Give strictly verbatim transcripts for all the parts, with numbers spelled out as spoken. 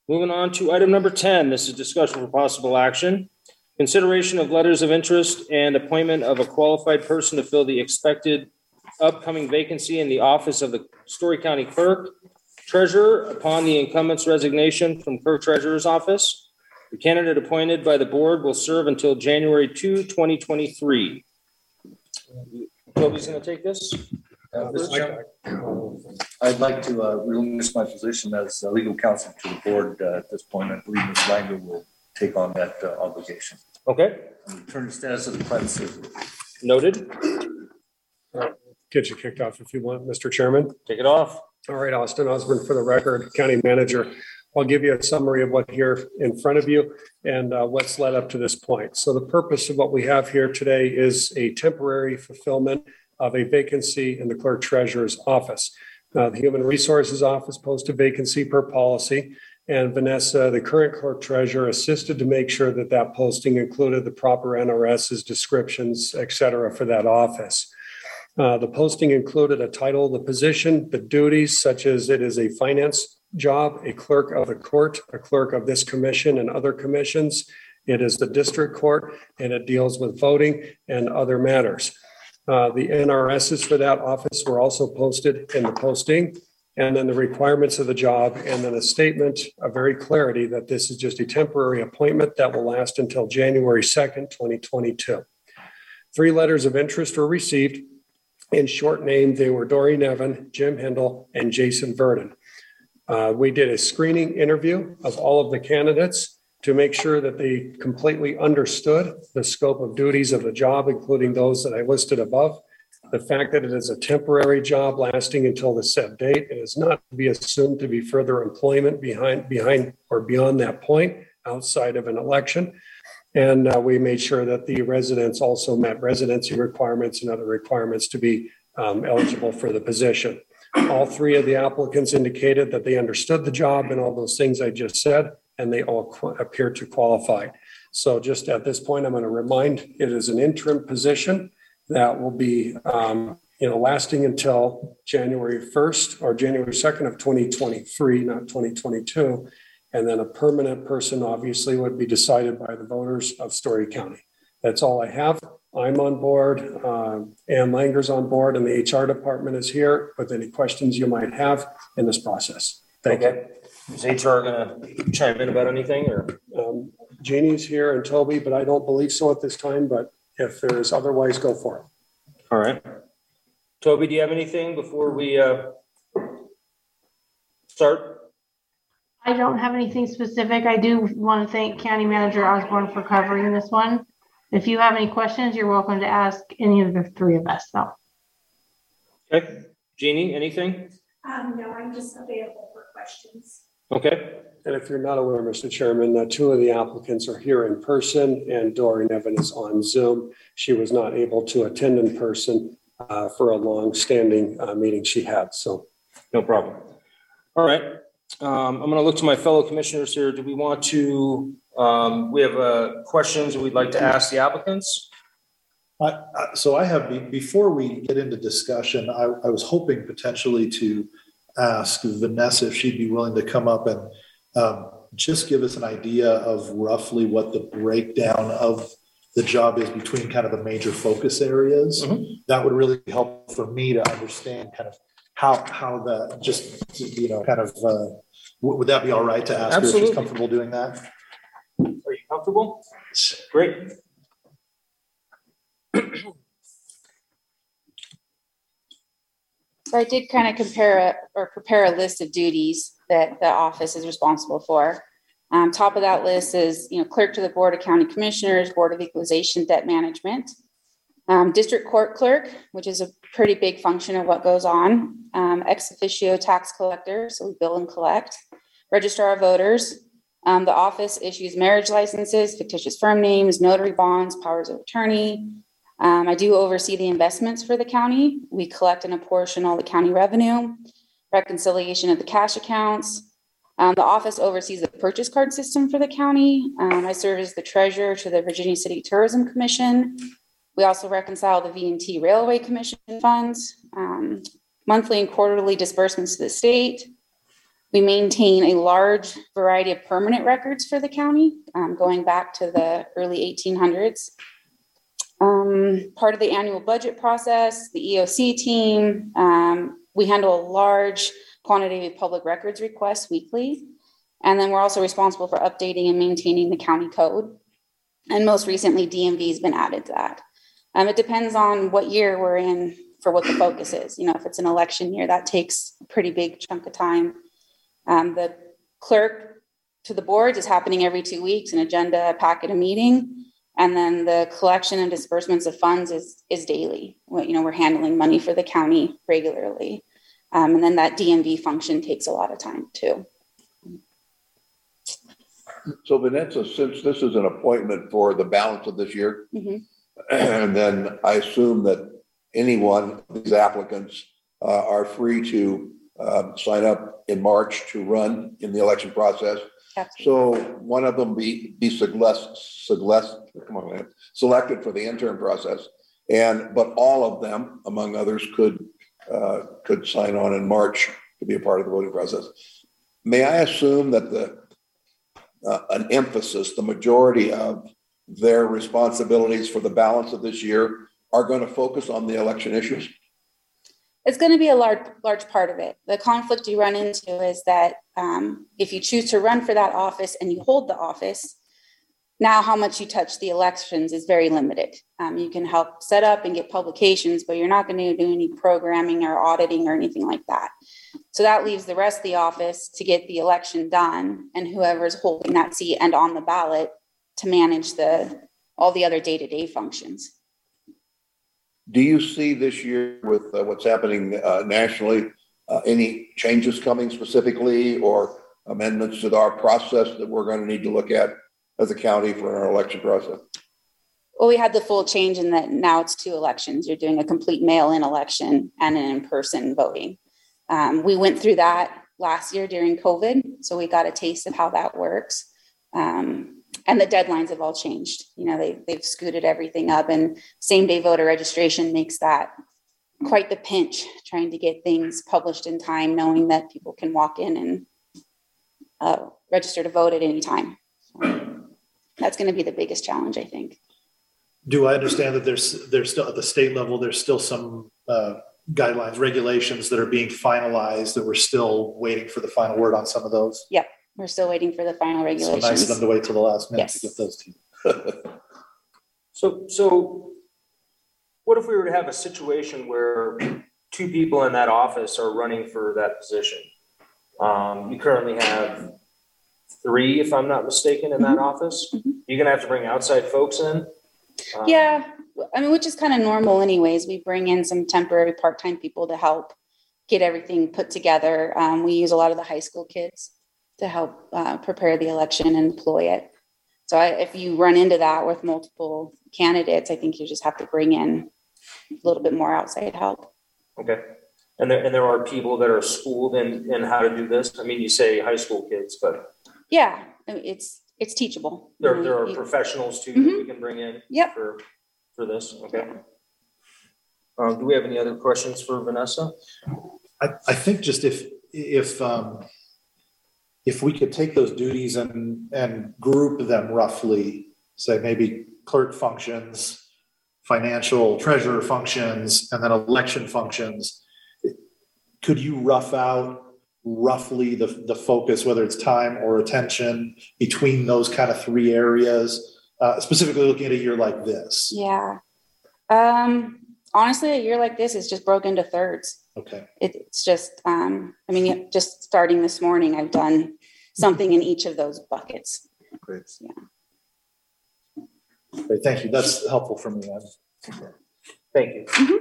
Moving on to item number ten, this is discussion for possible action. Consideration of letters of interest and appointment of a qualified person to fill the expected upcoming vacancy in the office of the Story County Clerk Treasurer upon the incumbent's resignation from Clerk Treasurer's office. The candidate appointed by the board will serve until January second, twenty twenty-three. Toby's going to take this. Uh, Mister I'd like to uh, relinquish my position as uh, legal counsel to the board uh, at this point. I believe Miz Langer will take on that uh, obligation. Okay. And return to status of the private citizen. Noted. Get you kicked off if you want, Mister Chairman. Take it off. All right, Austin Osborne for the record, County Manager. I'll give you a summary of what here in front of you and uh, what's led up to this point. So the purpose of what we have here today is a temporary fulfillment of a vacancy in the Clerk Treasurer's office. Uh, the Human Resources Office posted vacancy per policy, and Vanessa, the current Clerk Treasurer, assisted to make sure that that posting included the proper N R S's, descriptions, et cetera, for that office. Uh, the posting included a title of the position, the duties, such as it is a finance job, a clerk of the court, a clerk of this commission and other commissions. It is the district court, and it deals with voting and other matters. Uh, the N R S's for that office were also posted in the posting, and then the requirements of the job, and then a statement of very clarity that this is just a temporary appointment that will last until January second, twenty twenty-two. Three letters of interest were received. In short name, they were Dory Nevin, Jim Hindle, and Jason Verdon. Uh, we did a screening interview of all of the candidates to make sure that they completely understood the scope of duties of the job, including those that I listed above. The fact that it is a temporary job lasting until the set date, it is not to be assumed to be further employment behind, behind or beyond that point outside of an election. And uh, we made sure that the residents also met residency requirements and other requirements to be um, eligible for the position. All three of the applicants indicated that they understood the job and all those things I just said, and they all qu- appear to qualify. So just at this point, I'm going to remind it is an interim position that will be um, you know, lasting until January first or January second of twenty twenty-three, not twenty twenty-two. And then a permanent person obviously would be decided by the voters of Story County. That's all I have. I'm on board. Uh, Ann Langer's on board, and the H R department is here with any questions you might have in this process. Thank okay. you. Is H R going to chime in about anything? Or um, Jeannie's here and Toby, but I don't believe so at this time. But if there is otherwise, go for it. All right. Toby, do you have anything before we uh, start? I don't have anything specific. I do want to thank County Manager Osborne for covering this one. If you have any questions, you're welcome to ask any of the three of us, though. Okay. Jeannie, anything? Um, no, I'm just available for questions. Okay. And if you're not aware, Mister Chairman, uh, two of the applicants are here in person, and Dory Nevin is on Zoom. She was not able to attend in person uh, for a long-standing uh, meeting she had. So, no problem. All right. Um, I'm going to look to my fellow commissioners here. Do we want to, um, we have uh, questions that we'd like to ask the applicants? I, I, so I have, be, before we get into discussion, I, I was hoping potentially to ask Vanessa if she'd be willing to come up and um, just give us an idea of roughly what the breakdown of the job is between kind of the major focus areas. Mm-hmm. That would really help for me to understand kind of how how the just you know kind of uh, would that be all right to ask Absolutely. her if she's comfortable doing that? Are you comfortable? Great. So I did kind of compare a, or prepare a list of duties that the office is responsible for. Um, top of that list is, you know, clerk to the Board of County Commissioners, Board of Equalization, Debt Management, um, District Court Clerk, which is a pretty big function of what goes on, um, ex officio tax collector, so we bill and collect, registrar of voters. Um, the office issues marriage licenses, fictitious firm names, notary bonds, powers of attorney. Um, I do oversee the investments for the county. We collect and apportion all the county revenue, reconciliation of the cash accounts. Um, the office oversees the purchase card system for the county. Um, I serve as the treasurer to the Virginia City Tourism Commission. We also reconcile the V and T Railway Commission funds, um, monthly and quarterly disbursements to the state. We maintain a large variety of permanent records for the county, um, going back to the early eighteen hundreds. Um, part of the annual budget process, the E O C team, um, we handle a large quantity of public records requests weekly. And then we're also responsible for updating and maintaining the county code. And most recently, D M V has been added to that. Um, it depends on what year we're in for what the focus is. You know, if it's an election year, that takes a pretty big chunk of time. Um, the clerk to the board is happening every two weeks, an agenda, a packet, a meeting. And then the collection and disbursements of funds is, is daily. Well, you know, we're handling money for the county regularly. Um, and then that D M V function takes a lot of time too. So Vanessa, since this is an appointment for the balance of this year, Mm-hmm. and then I assume that anyone, these applicants uh, are free to uh, sign up in March to run in the election process. Absolutely. So one of them be be selected, come on, man, selected for the intern process, and but all of them, among others, could uh, could sign on in March to be a part of the voting process. May I assume that the uh, an emphasis, the majority of their responsibilities for the balance of this year are going to focus on the election issues? It's going to be a large, large part of it. The conflict you run into is that um, if you choose to run for that office and you hold the office, now how much you touch the elections is very limited. Um, you can help set up and get publications, but you're not going to do any programming or auditing or anything like that. So that leaves the rest of the office to get the election done, and whoever's holding that seat and on the ballot to manage the all the other day-to-day functions. Do you see this year with uh, what's happening uh, nationally, uh, any changes coming specifically or amendments to our process that we're going to need to look at as a county for our election process? Well, we had the full change in that now it's two elections. You're doing a complete mail-in election and an in-person voting. Um, we went through that last year during COVID, so we got a taste of how that works. Um, and the deadlines have all changed. You know, they, they've scooted everything up, and same-day voter registration makes that quite the pinch, trying to get things published in time, knowing that people can walk in and uh, register to vote at any time. So that's going to be the biggest challenge, I think. Do I understand that there's, there's still at the state level, there's still some uh, guidelines, regulations that are being finalized that we're still waiting for the final word on some of those? Yep. We're still waiting for the final So regulations. nice of them to wait till the last minute Yes. to get those to you. So, so what if we were to have a situation where two people in that office are running for that position? Um, you currently have three, if I'm not mistaken, in that office. Mhm. You're gonna have to bring outside folks in? Um, Yeah, I mean, which is kind of normal anyways. We bring in some temporary part-time people to help get everything put together. Um, we use a lot of the high school kids to help uh, prepare the election and deploy it. So I, if you run into that with multiple candidates, I think you just have to bring in a little bit more outside help. Okay. And there, and there are people that are schooled in, in how to do this? I mean, you say high school kids, but Yeah, I mean, it's it's teachable. there, You there know, are you- professionals too that we can bring in Yep. for, for this? Okay. Um, do we have any other questions for Vanessa? I, I think just if, if, um, if we could take those duties and, and group them roughly, say maybe clerk functions, financial treasurer functions, and then election functions, could you rough out roughly the, the focus, whether it's time or attention between those kind of three areas, uh, specifically looking at a year like this? Yeah. Um, honestly, a year like this is just broken into thirds. Okay. It, it's just, um, I mean, just starting this morning, I've done something in each of those buckets. Great. Yeah. Great, thank you. That's helpful for me. Thank you. Mhm.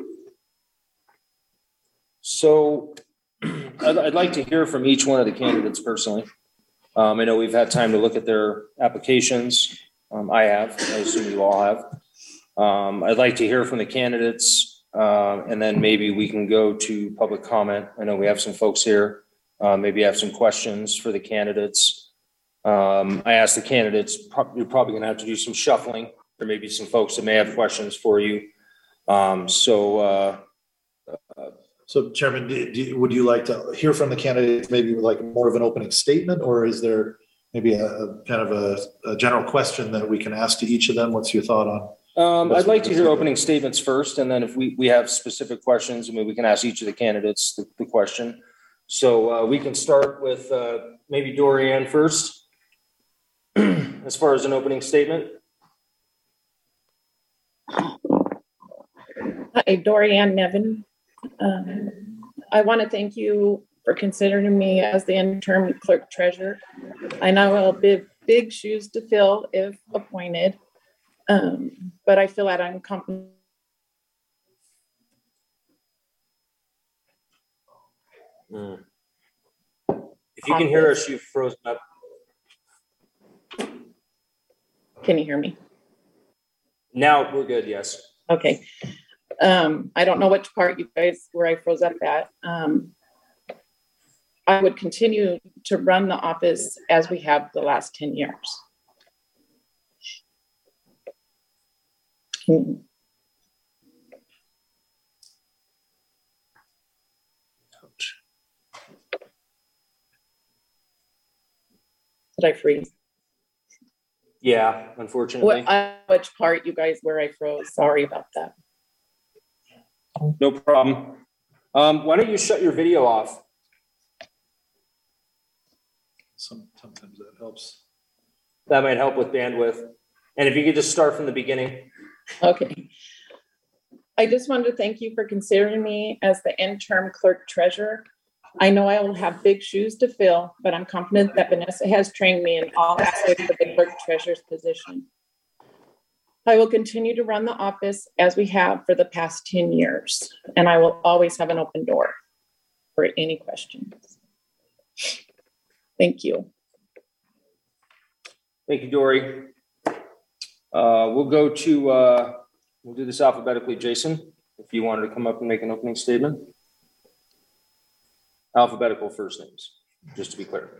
So I'd, I'd like to hear from each one of the candidates personally. Um, I know we've had time to look at their applications. Um, I have, I assume you all have. Um, I'd like to hear from the candidates, uh, and then maybe we can go to public comment. I know we have some folks here. Uh, maybe have some questions for the candidates. Um, I asked the candidates, prob- you're probably gonna have to do some shuffling. There may be some folks that may have questions for you. Um, so, uh, uh, So Chairman, do, do, would you like to hear from the candidates, maybe like more of an opening statement, or is there maybe a, a kind of a, a general question that we can ask to each of them? What's your thought on? Um, I'd like to hear opening statements first, and then if we, we have specific questions, I mean, we can ask each of the candidates the, the question. So uh, we can start with uh, maybe Dorianne first, as far as an opening statement. Hi, Dorianne Nevin. Um, I want to thank you for considering me as the interim clerk treasurer. I know I'll be big shoes to fill if appointed, um, but I feel that I'm confident. Mm. If you can hear us, you've frozen up. Can you hear me? Now we're good, yes. Okay. Um, I don't know which part you guys, where I froze up at. Um, I would continue to run the office as we have the last ten years. Hmm. Did I freeze? Yeah, unfortunately. What, uh, which part you guys, where I froze? Sorry about that. No problem. Um, why don't you shut your video off? Some, sometimes that helps. That might help with bandwidth. And if you could just start from the beginning. Okay. I just wanted to thank you for considering me as the interim clerk treasurer. I know I will have big shoes to fill, but I'm confident that Vanessa has trained me in all aspects of the clerk treasurer's position. I will continue to run the office as we have for the past ten years, and I will always have an open door for any questions. Thank you. Thank you, Dory. Uh, we'll go to, uh, we'll do this alphabetically. Jason, if you wanted to come up and make an opening statement. Alphabetical first names, just to be clear.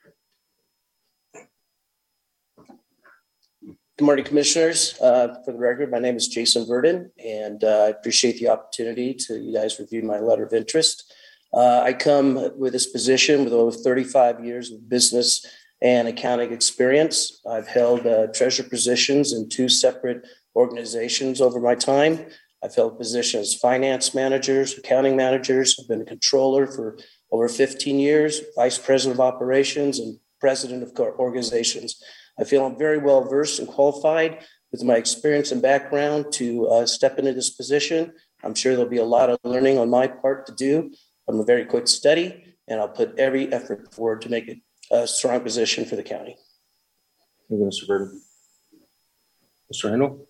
Good morning, Commissioners. Uh, for the record, my name is Jason Verdon, and uh, I appreciate the opportunity to you guys review my letter of interest. Uh, I come with this position with over thirty-five years of business and accounting experience. I've held uh, treasurer positions in two separate organizations over my time. I've held positions as finance managers, accounting managers. I've been a controller for over fifteen years, vice president of operations, and president of organizations. I feel I'm very well versed and qualified with my experience and background to uh, step into this position. I'm sure there'll be a lot of learning on my part to do. I'm a very quick study, and I'll put every effort forward to make it a strong position for the county. Thank you, Mister Verdon. Mister Handel.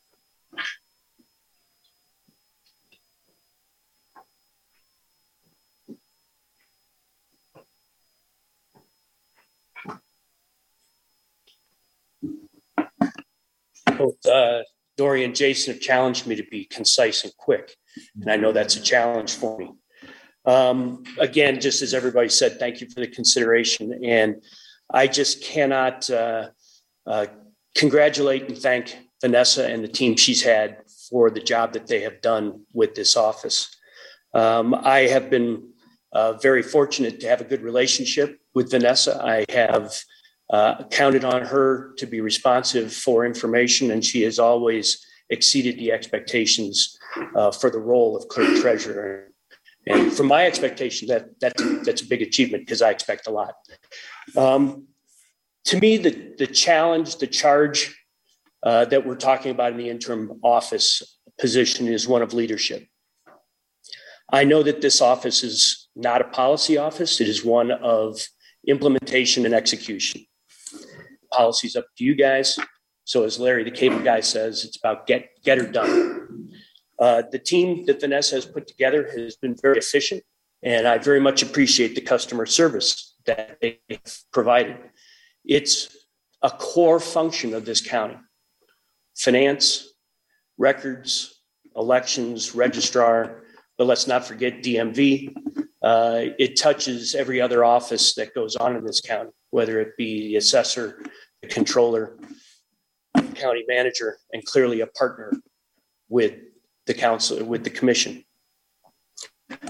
Both uh, Dory and Jason have challenged me to be concise and quick, and I know that's a challenge for me. Um, again, just as everybody said, thank you for the consideration, and I just cannot uh, uh, congratulate and thank Vanessa and the team she's had for the job that they have done with this office. Um, I have been uh, very fortunate to have a good relationship with Vanessa. I have Uh, counted on her to be responsive for information, and she has always exceeded the expectations uh, for the role of clerk treasurer. And from my expectation, that that's that's a big achievement because I expect a lot. Um, to me, the the challenge, the charge uh, that we're talking about in the interim office position is one of leadership. I know that this office is not a policy office; it is one of implementation and execution. Policy's up to you guys. So as Larry, the cable guy, says, it's about get, get her done. Uh, the team that Vanessa has put together has been very efficient, and I very much appreciate the customer service that they've provided. It's a core function of this county. Finance, records, elections, registrar, but let's not forget D M V. Uh, it touches every other office that goes on in this county, whether it be the assessor, the controller, county manager, and clearly a partner with the council, with the commission.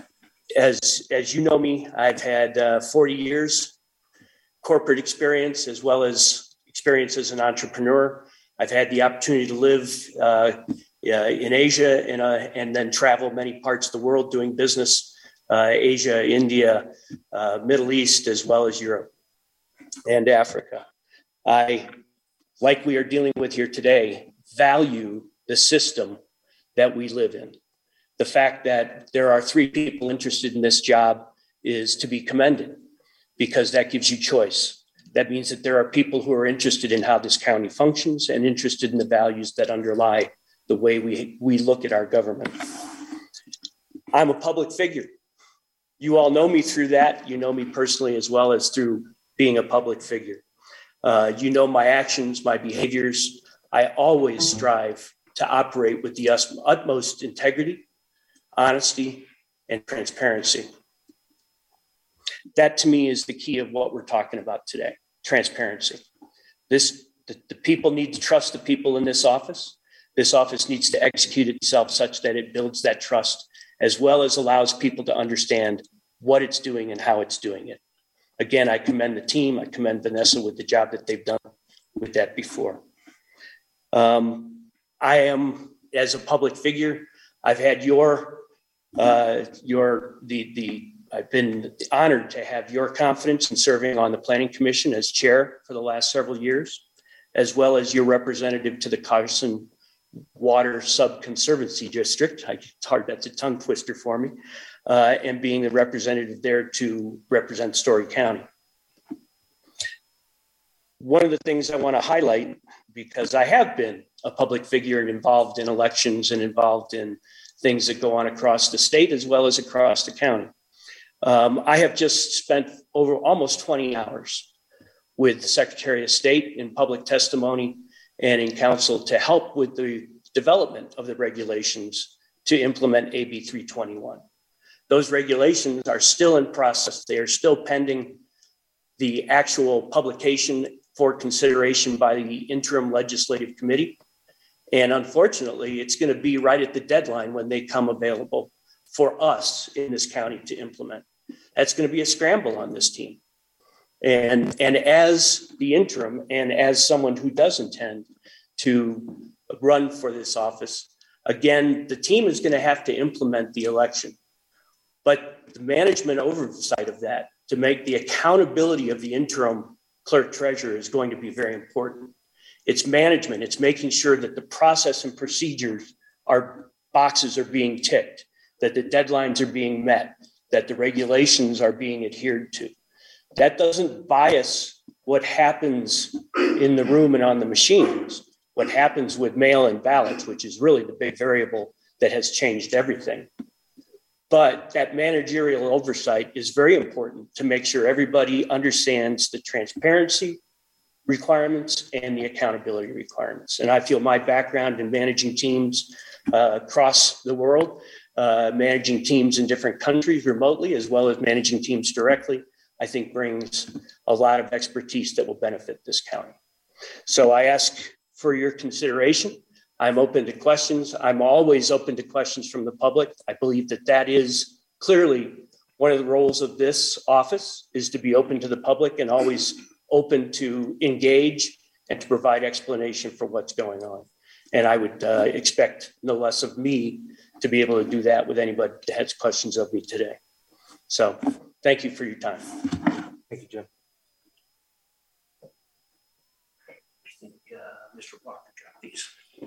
as, as you know me, I've had uh, forty years corporate experience as well as experience as an entrepreneur. I've had the opportunity to live uh, in Asia and, uh, and then travel many parts of the world doing business, uh, Asia, India, uh, Middle East, as well as Europe and Africa. I, like we are dealing with here today, value the system that we live in. The fact that there are three people interested in this job is to be commended because that gives you choice. That means that there are people who are interested in how this county functions and interested in the values that underlie the way we, we look at our government. I'm a public figure. You all know me through that. You know me personally as well as through being a public figure. Uh, you know my actions, my behaviors. I always strive to operate with the utmost integrity, honesty, and transparency. That to me is the key of what we're talking about today, transparency. This, the, the people need to trust the people in this office. This office needs to execute itself such that it builds that trust, as well as allows people to understand what it's doing and how it's doing it. Again, I commend the team. I commend Vanessa with the job that they've done with that before. Um, I am, as a public figure, I've had your, uh, your, the, the, I've been honored to have your confidence in serving on the Planning Commission as chair for the last several years, as well as your representative to the Carson Water Sub-Conservancy District. I, it's hard, that's a tongue twister for me. Uh, and being the representative there to represent Story County. One of the things I want to highlight, because I have been a public figure and involved in elections and involved in things that go on across the state as well as across the county. Um, I have just spent over almost twenty hours with the Secretary of State in public testimony and in council to help with the development of the regulations to implement A B three twenty-one. Those regulations are still in process. They are still pending the actual publication for consideration by the interim legislative committee. And unfortunately, it's going to be right at the deadline when they come available for us in this county to implement. That's going to be a scramble on this team. And, and as the interim and as someone who does intend to run for this office, again, the team is going to have to implement the election. But the management oversight of that to make the accountability of the interim clerk treasurer is going to be very important. It's management. It's making sure that the process and procedures are boxes are being ticked, that the deadlines are being met, that the regulations are being adhered to. That doesn't bias what happens in the room and on the machines, what happens with mail-in ballots, which is really the big variable that has changed everything. But that managerial oversight is very important to make sure everybody understands the transparency requirements and the accountability requirements. And I feel my background in managing teams uh, across the world, uh, managing teams in different countries remotely, as well as managing teams directly, I think brings a lot of expertise that will benefit this county. So I ask for your consideration. I'm open to questions. I'm always open to questions from the public. I believe that that is clearly one of the roles of this office, is to be open to the public and always open to engage and to provide explanation for what's going on. And I would uh, expect no less of me to be able to do that with anybody that has questions of me today. So thank you for your time. Thank you, Jim. I think uh, Mister Walker dropped these.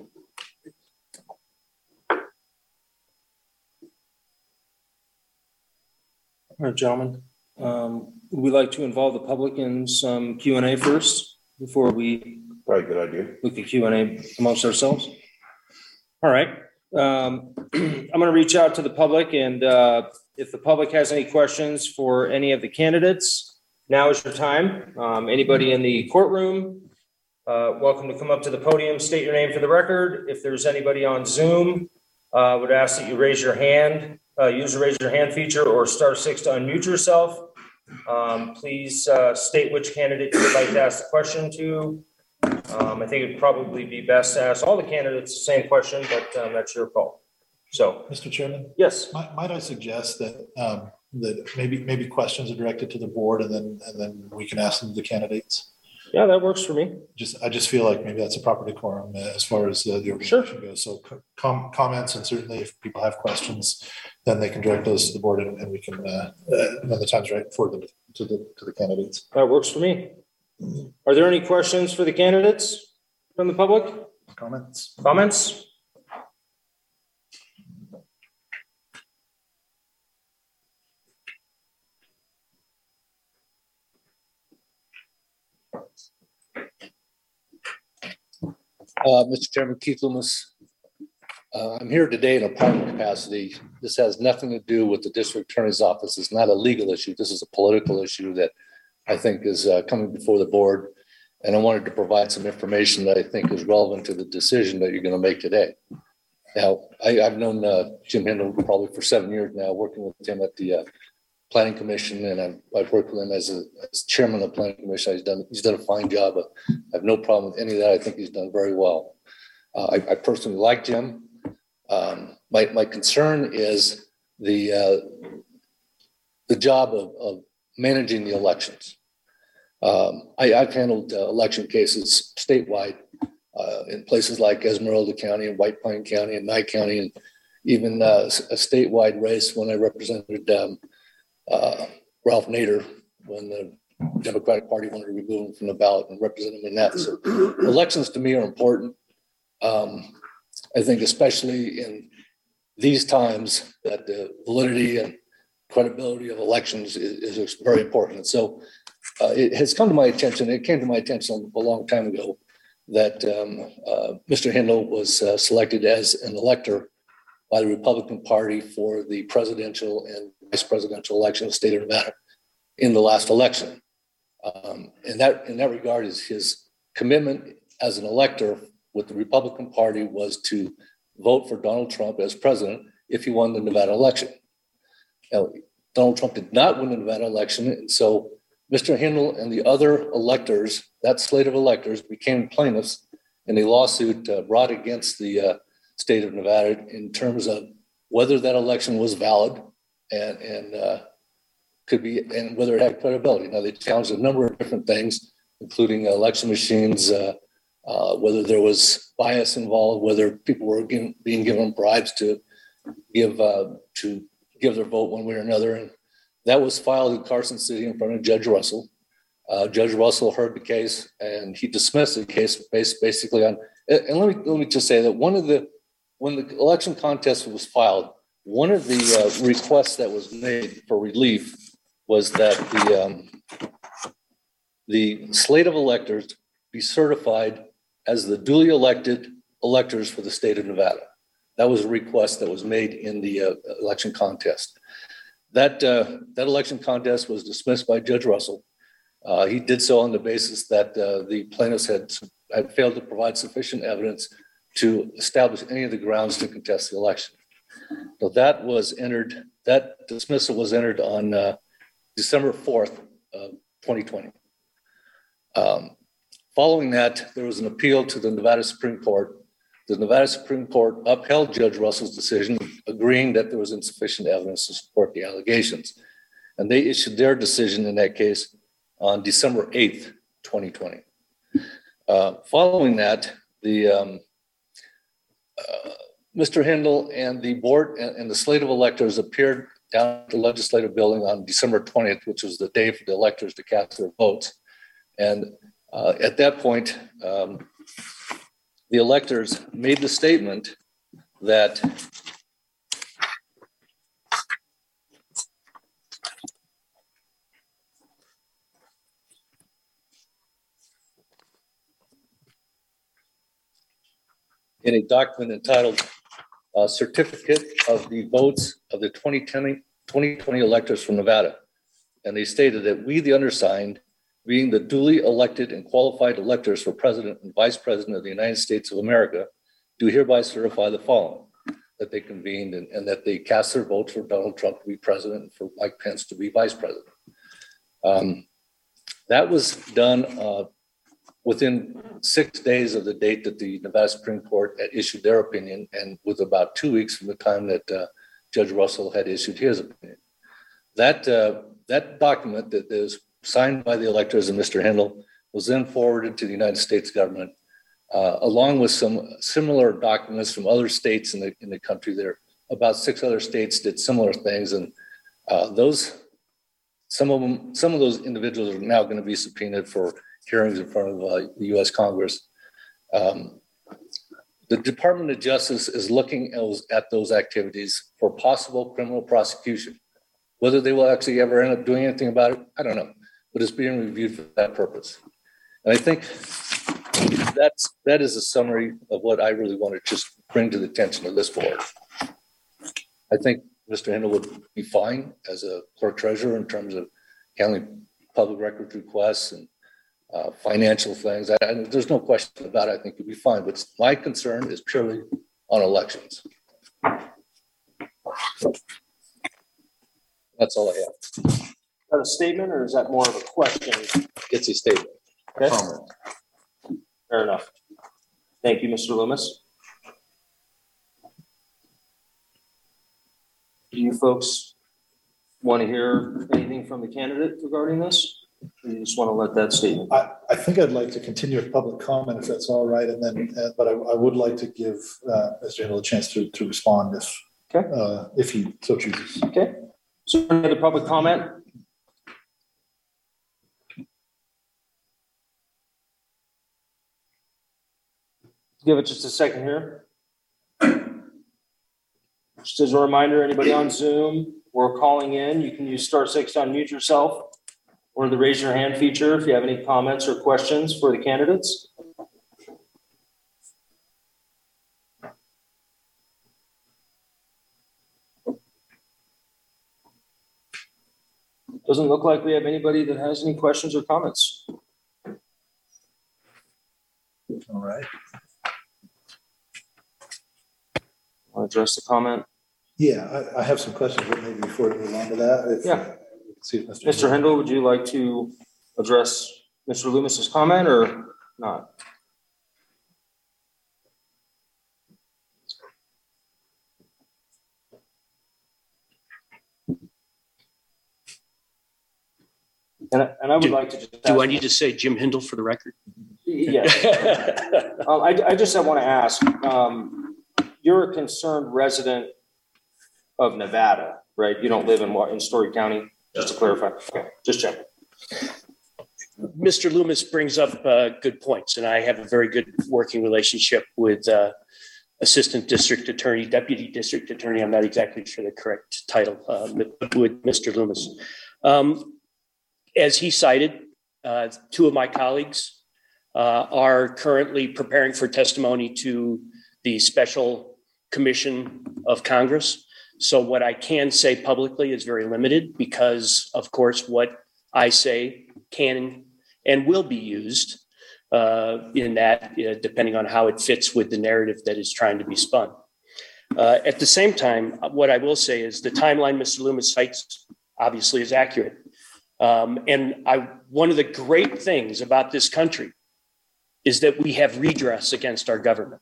All right, gentlemen. Um, would we like to involve the public in some Q and A first before we Probably a good idea. look at Q and A amongst ourselves? All right. Um, I'm going to reach out to the public, and uh, if the public has any questions for any of the candidates, now is your time. Um, anybody in the courtroom, uh, welcome to come up to the podium, state your name for the record. If there's anybody on Zoom, I uh, would ask that you raise your hand, uh, use the raise your hand feature or star six to unmute yourself. Um, please uh, state which candidate you would like to ask the question to. Um, I think it'd probably be best to ask all the candidates the same question, but um, that's your call. So, Mister Chairman, yes, might, might I suggest that, um, that maybe, maybe questions are directed to the board and then, and then we can ask them to the candidates? yeah, that works for me. Just, I just feel like maybe that's a proper decorum uh, as far as uh, the organization goes. So com- comments, and certainly if people have questions, then they can direct those to the board and, and we can, uh, uh, when the time's right, for them to the, to the candidates. That works for me. Are there any questions for the candidates from the public? Comments? Comments? Uh, Mister Chairman, Keith Loomis. Uh, I'm here today in a private capacity. This has nothing to do with the district attorney's office. It's not a legal issue. This is a political issue that I think is uh, coming before the board. And I wanted to provide some information that I think is relevant to the decision that you're going to make today. Now, I, I've known uh, Jim Hindle probably for seven years now, working with him at the uh, Planning Commission, and I've, I've worked with him as, a, as chairman of the Planning Commission. He's done he's done a fine job. I have no problem with any of that. I think he's done very well. Uh, I, I personally like Jim. Um, my my concern is the uh, the job of, of managing the elections. Um, I, I've handled uh, election cases statewide uh, in places like Esmeralda County and White Pine County and Nye County, and even uh, a statewide race when I represented um, uh, Ralph Nader when the Democratic Party wanted to remove him from the ballot and represent him in that. So elections to me are important. Um, I think especially in these times that the validity and credibility of elections is, is very important. So uh, it has come to my attention, it came to my attention a long time ago that um, uh, Mister Hindle was uh, selected as an elector by the Republican Party for the presidential and vice presidential election of the state of Nevada in the last election. Um, and that, in that regard, is his commitment as an elector with the Republican Party was to vote for Donald Trump as president if he won the Nevada election. Now, Donald Trump did not win the Nevada election, and so Mister Hindle and the other electors, that slate of electors, became plaintiffs in a lawsuit uh, brought against the uh, state of Nevada in terms of whether that election was valid and, and uh, could be, and whether it had credibility. Now, they challenged a number of different things, including election machines, uh, uh, whether there was bias involved, whether people were given, being given bribes to give uh, to give their vote one way or another. And that was filed in Carson City in front of Judge Russell. Uh, Judge Russell heard the case and he dismissed the case based basically on, and let me, let me just say that one of the, when the election contest was filed, one of the uh, requests that was made for relief was that the, um, the slate of electors be certified as the duly elected electors for the state of Nevada. That was a request that was made in the uh, election contest. That, uh, that election contest was dismissed by Judge Russell. Uh, he did so on the basis that uh, the plaintiffs had, had failed to provide sufficient evidence to establish any of the grounds to contest the election. So that was entered, that dismissal was entered on uh, December fourth, uh, twenty twenty. Um, following that, there was an appeal to the Nevada Supreme Court. The Nevada Supreme Court upheld Judge Russell's decision, agreeing that there was insufficient evidence to support the allegations. And they issued their decision in that case on December eighth, twenty twenty. Uh, following that, the um, uh, Mister Hindle and the board and, and the slate of electors appeared down at the legislative building on December twentieth, which was the day for the electors to cast their votes. And uh, at that point, um, the electors made the statement that in a document entitled uh, Certificate of the Votes of the twenty twenty Electors from Nevada. And they stated that we, the undersigned, being the duly elected and qualified electors for President and Vice President of the United States of America, do hereby certify the following: that they convened and, and that they cast their votes for Donald Trump to be president and for Mike Pence to be vice president. Um, that was done uh, within six days of the date that the Nevada Supreme Court had issued their opinion, and with about two weeks from the time that uh, Judge Russell had issued his opinion. That uh, that document that is signed by the electors and Mister Hendel was then forwarded to the United States government, uh, along with some similar documents from other states in the in the country. There, about six other states did similar things, and uh, those some of them, some of those individuals are now going to be subpoenaed for hearings in front of uh, the U S Congress. Um, the Department of Justice is looking at those activities for possible criminal prosecution. Whether they will actually ever end up doing anything about it, I don't know, but it's being reviewed for that purpose. And I think that's, that is a summary of what I really want to just bring to the attention of this board. I think Mister Hendel would be fine as a clerk treasurer in terms of handling public records requests and uh, financial things. I, I, there's no question about it. I think he'd be fine, but my concern is purely on elections. That's all I have. Is that a statement or is that more of a question? It's a statement. Okay. Fair enough. Thank you, Mister Loomis. Do you folks want to hear anything from the candidate regarding this? Or you just want to let that statement? I, I think I'd like to continue with public comment if that's all right. And then, uh, but I, I would like to give uh, Mister Hendel a chance to, to respond if, Okay. uh, if he so chooses. Okay. So any other public comment? Give it just a second here. Just as a reminder, anybody on Zoom or calling in, you can use star six to unmute yourself or the raise your hand feature if you have any comments or questions for the candidates. Doesn't look like we have anybody that has any questions or comments. All right. Want to address the comment? Yeah, I, I have some questions, but maybe before we move on to that. If, Yeah. See if Mister Mister Hendel, would you like to address Mister Loomis's comment or not? And I, and I would Do- like to just. Do I ask- need to say Jim Hindle for the record? Yes. Um, I, I just want to ask, um, you're a concerned resident of Nevada, right? You don't live in what, in Story County, just to clarify. Okay, just checking. Mister Loomis brings up uh, good points, and I have a very good working relationship with uh, Assistant District Attorney, Deputy District Attorney. I'm not exactly sure the correct title, uh, with Mister Loomis. Um, as he cited, uh, two of my colleagues uh, are currently preparing for testimony to the Special Commission of Congress. So what I can say publicly is very limited because, of course, what I say can and will be used uh, in that, uh, depending on how it fits with the narrative that is trying to be spun. Uh, at the same time, what I will say is the timeline Mister Loomis cites obviously is accurate. Um, and I, one of the great things about this country is that we have redress against our government.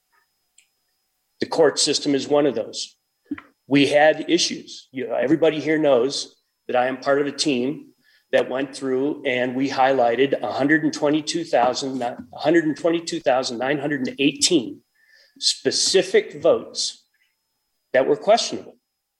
The court system is one of those. We had issues. You know, everybody here knows that I am part of a team that went through and we highlighted one hundred twenty-two thousand nine hundred eighteen specific votes that were questionable.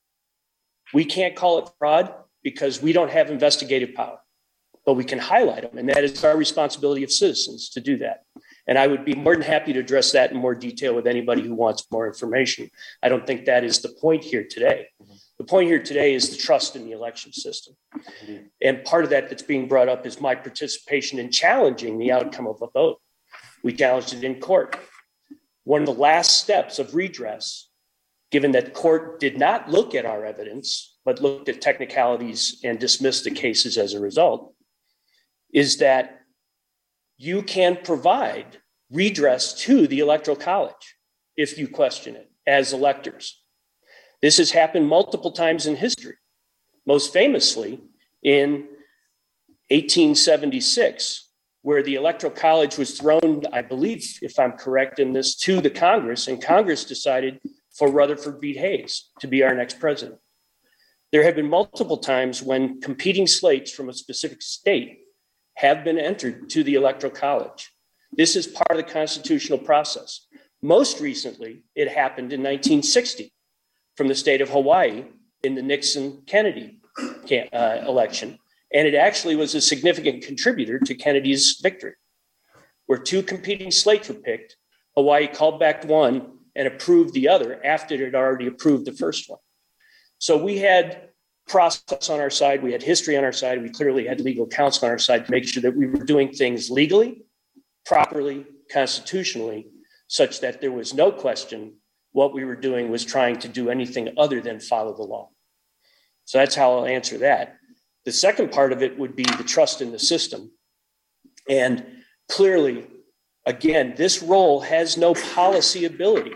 We can't call it fraud because we don't have investigative power, but we can highlight them. And that is our responsibility of citizens to do that. And I would be more than happy to address that in more detail with anybody who wants more information. I don't think that is the point here today. The point here today is the trust in the election system. And part of that that's being brought up is my participation in challenging the outcome of a vote. We challenged it in court. One of the last steps of redress, given that court did not look at our evidence, but looked at technicalities and dismissed the cases as a result, is that you can provide redress to the Electoral College if you question it as electors. This has happened multiple times in history, most famously in eighteen seventy-six, where the Electoral College was thrown, I believe, if I'm correct in this, to the Congress, and Congress decided for Rutherford B. Hayes to be our next president. There have been multiple times when competing slates from a specific state have been entered to the Electoral College. This is part of the constitutional process. Most recently, it happened in nineteen sixty from the state of Hawaii in the Nixon-Kennedy uh, election. And it actually was a significant contributor to Kennedy's victory, where two competing slates were picked. Hawaii called back one and approved the other after it had already approved the first one. So we had process on our side. We had history on our side. We clearly had legal counsel on our side to make sure that we were doing things legally, properly, constitutionally, such that there was no question what we were doing was trying to do anything other than follow the law. So that's how I'll answer that. The second part of it would be the trust in the system. And clearly, again, this role has no policy ability.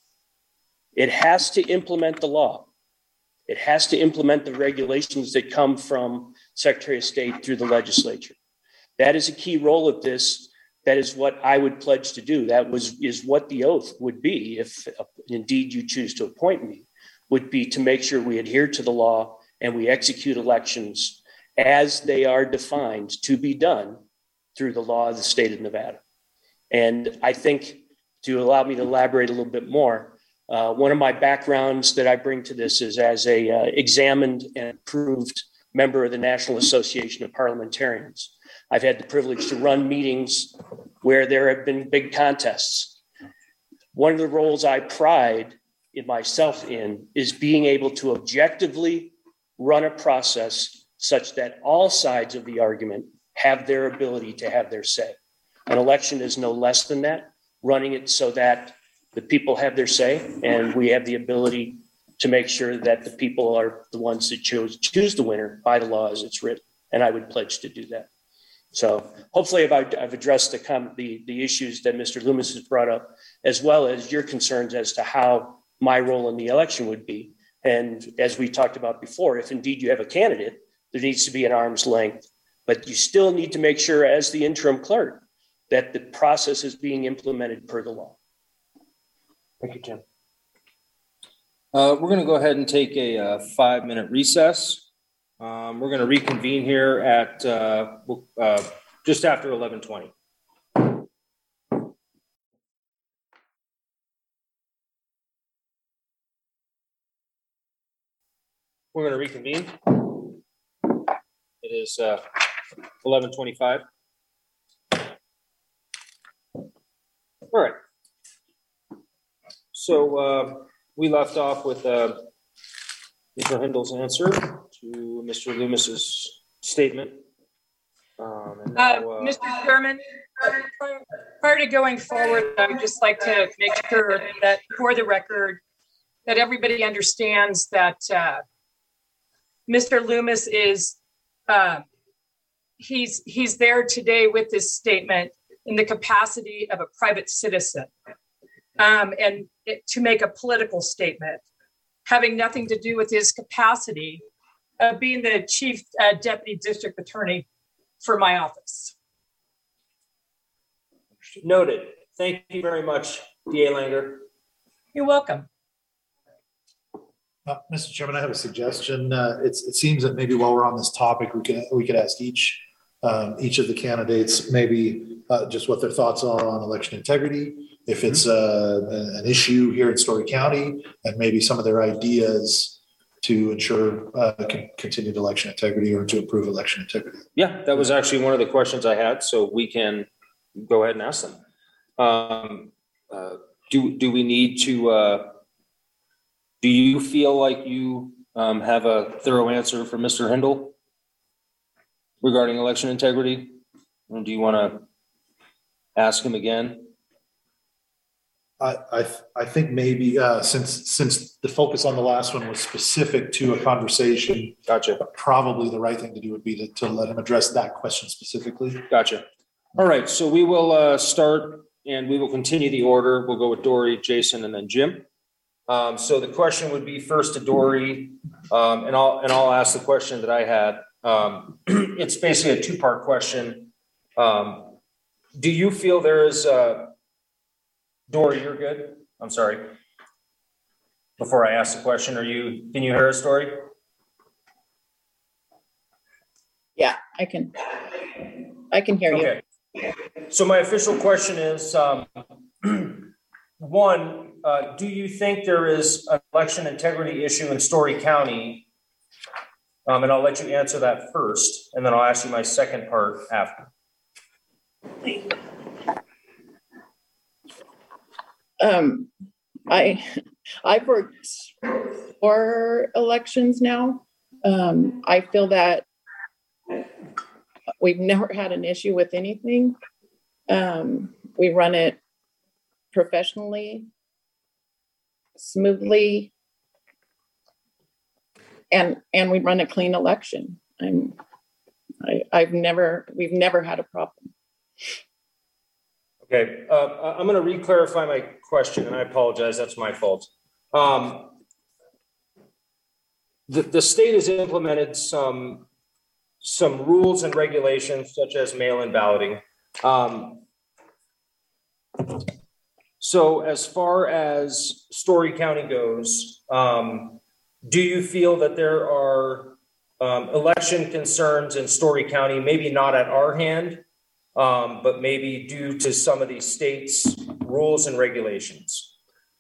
It has to implement the law. It has to implement the regulations that come from Secretary of State through the legislature. That is a key role of this. That is what I would pledge to do. That was is what the oath would be, if indeed you choose to appoint me, would be to make sure we adhere to the law and we execute elections as they are defined to be done through the law of the state of Nevada. And I think, to allow me to elaborate a little bit more, uh, one of my backgrounds that I bring to this is as a uh, examined and approved member of the National Association of Parliamentarians. I've had the privilege to run meetings where there have been big contests. One of the roles I pride in myself in is being able to objectively run a process such that all sides of the argument have their ability to have their say. An election is no less than that, running it so that the people have their say and we have the ability to make sure that the people are the ones that choose, choose the winner by the law as it's written. And I would pledge to do that. So hopefully I've, I've addressed the, com- the, the issues that Mister Loomis has brought up, as well as your concerns as to how my role in the election would be. And as we talked about before, if indeed you have a candidate, there needs to be an arm's length, but you still need to make sure as the interim clerk that the process is being implemented per the law. Thank you, Jim. Uh, we're going to go ahead and take a uh, five minute recess. Um, we're going to reconvene here at uh, uh, just after eleven twenty. We're going to reconvene. It is uh, eleven twenty-five. All right. So uh, we left off with uh, Mister Hendel's answer to Mister Loomis's statement. Um, and now, uh, uh, Mister Chairman, prior, prior to going forward, I would just like to make sure that for the record, that everybody understands that uh, Mister Loomis is, uh, he's, he's there today with this statement in the capacity of a private citizen, um, and it, to make a political statement, having nothing to do with his capacity of being the chief uh, deputy district attorney for my office. noted. Thank you very much, D A Langer. You're welcome. Uh, Mister Chairman, I have a suggestion. Uh, it's, it seems that maybe while we're on this topic, we could we could ask each um, each of the candidates maybe uh, just what their thoughts are on election integrity, if it's uh, an issue here in Story County, and maybe some of their ideas to ensure uh, con- continued election integrity or to improve election integrity. Yeah, that was actually one of the questions I had, so we can go ahead and ask them. Um, uh, do do we need to? Uh, do you feel like you um, have a thorough answer for Mister Hendel regarding election integrity, or do you want to ask him again? I, I, I think maybe uh, since since the focus on the last one was specific to a conversation, Gotcha. probably the right thing to do would be to, to let him address that question specifically. Gotcha. All right, so we will uh, start and we will continue the order. We'll go with Dory, Jason, and then Jim. Um, so the question would be first to Dory, um, and I'll and I'll ask the question that I had. Um, it's basically a two-part question. Um, do you feel there is, uh, Dory, you're good? I'm sorry. Before I ask the question, are you, can you hear us, Dory? Yeah, I can, I can hear you. Okay. So my official question is, um, one, uh, do you think there is an election integrity issue in Story County? Um, and I'll let you answer that first, and then I'll ask you my second part after. Um, I, I've worked for elections now. Um, I feel that we've never had an issue with anything. Um, we run it professionally, smoothly, and and we run a clean election. I'm, I, I've never, we've never had a problem. Okay, uh, I'm going to re-clarify my question, and I apologize. That's my fault. Um, the the state has implemented some some rules and regulations, such as mail-in balloting. Um, so, as far as Story County goes, um, do you feel that there are um, election concerns in Story County, maybe not at our hand, um, but maybe due to some of these states' rules and regulations?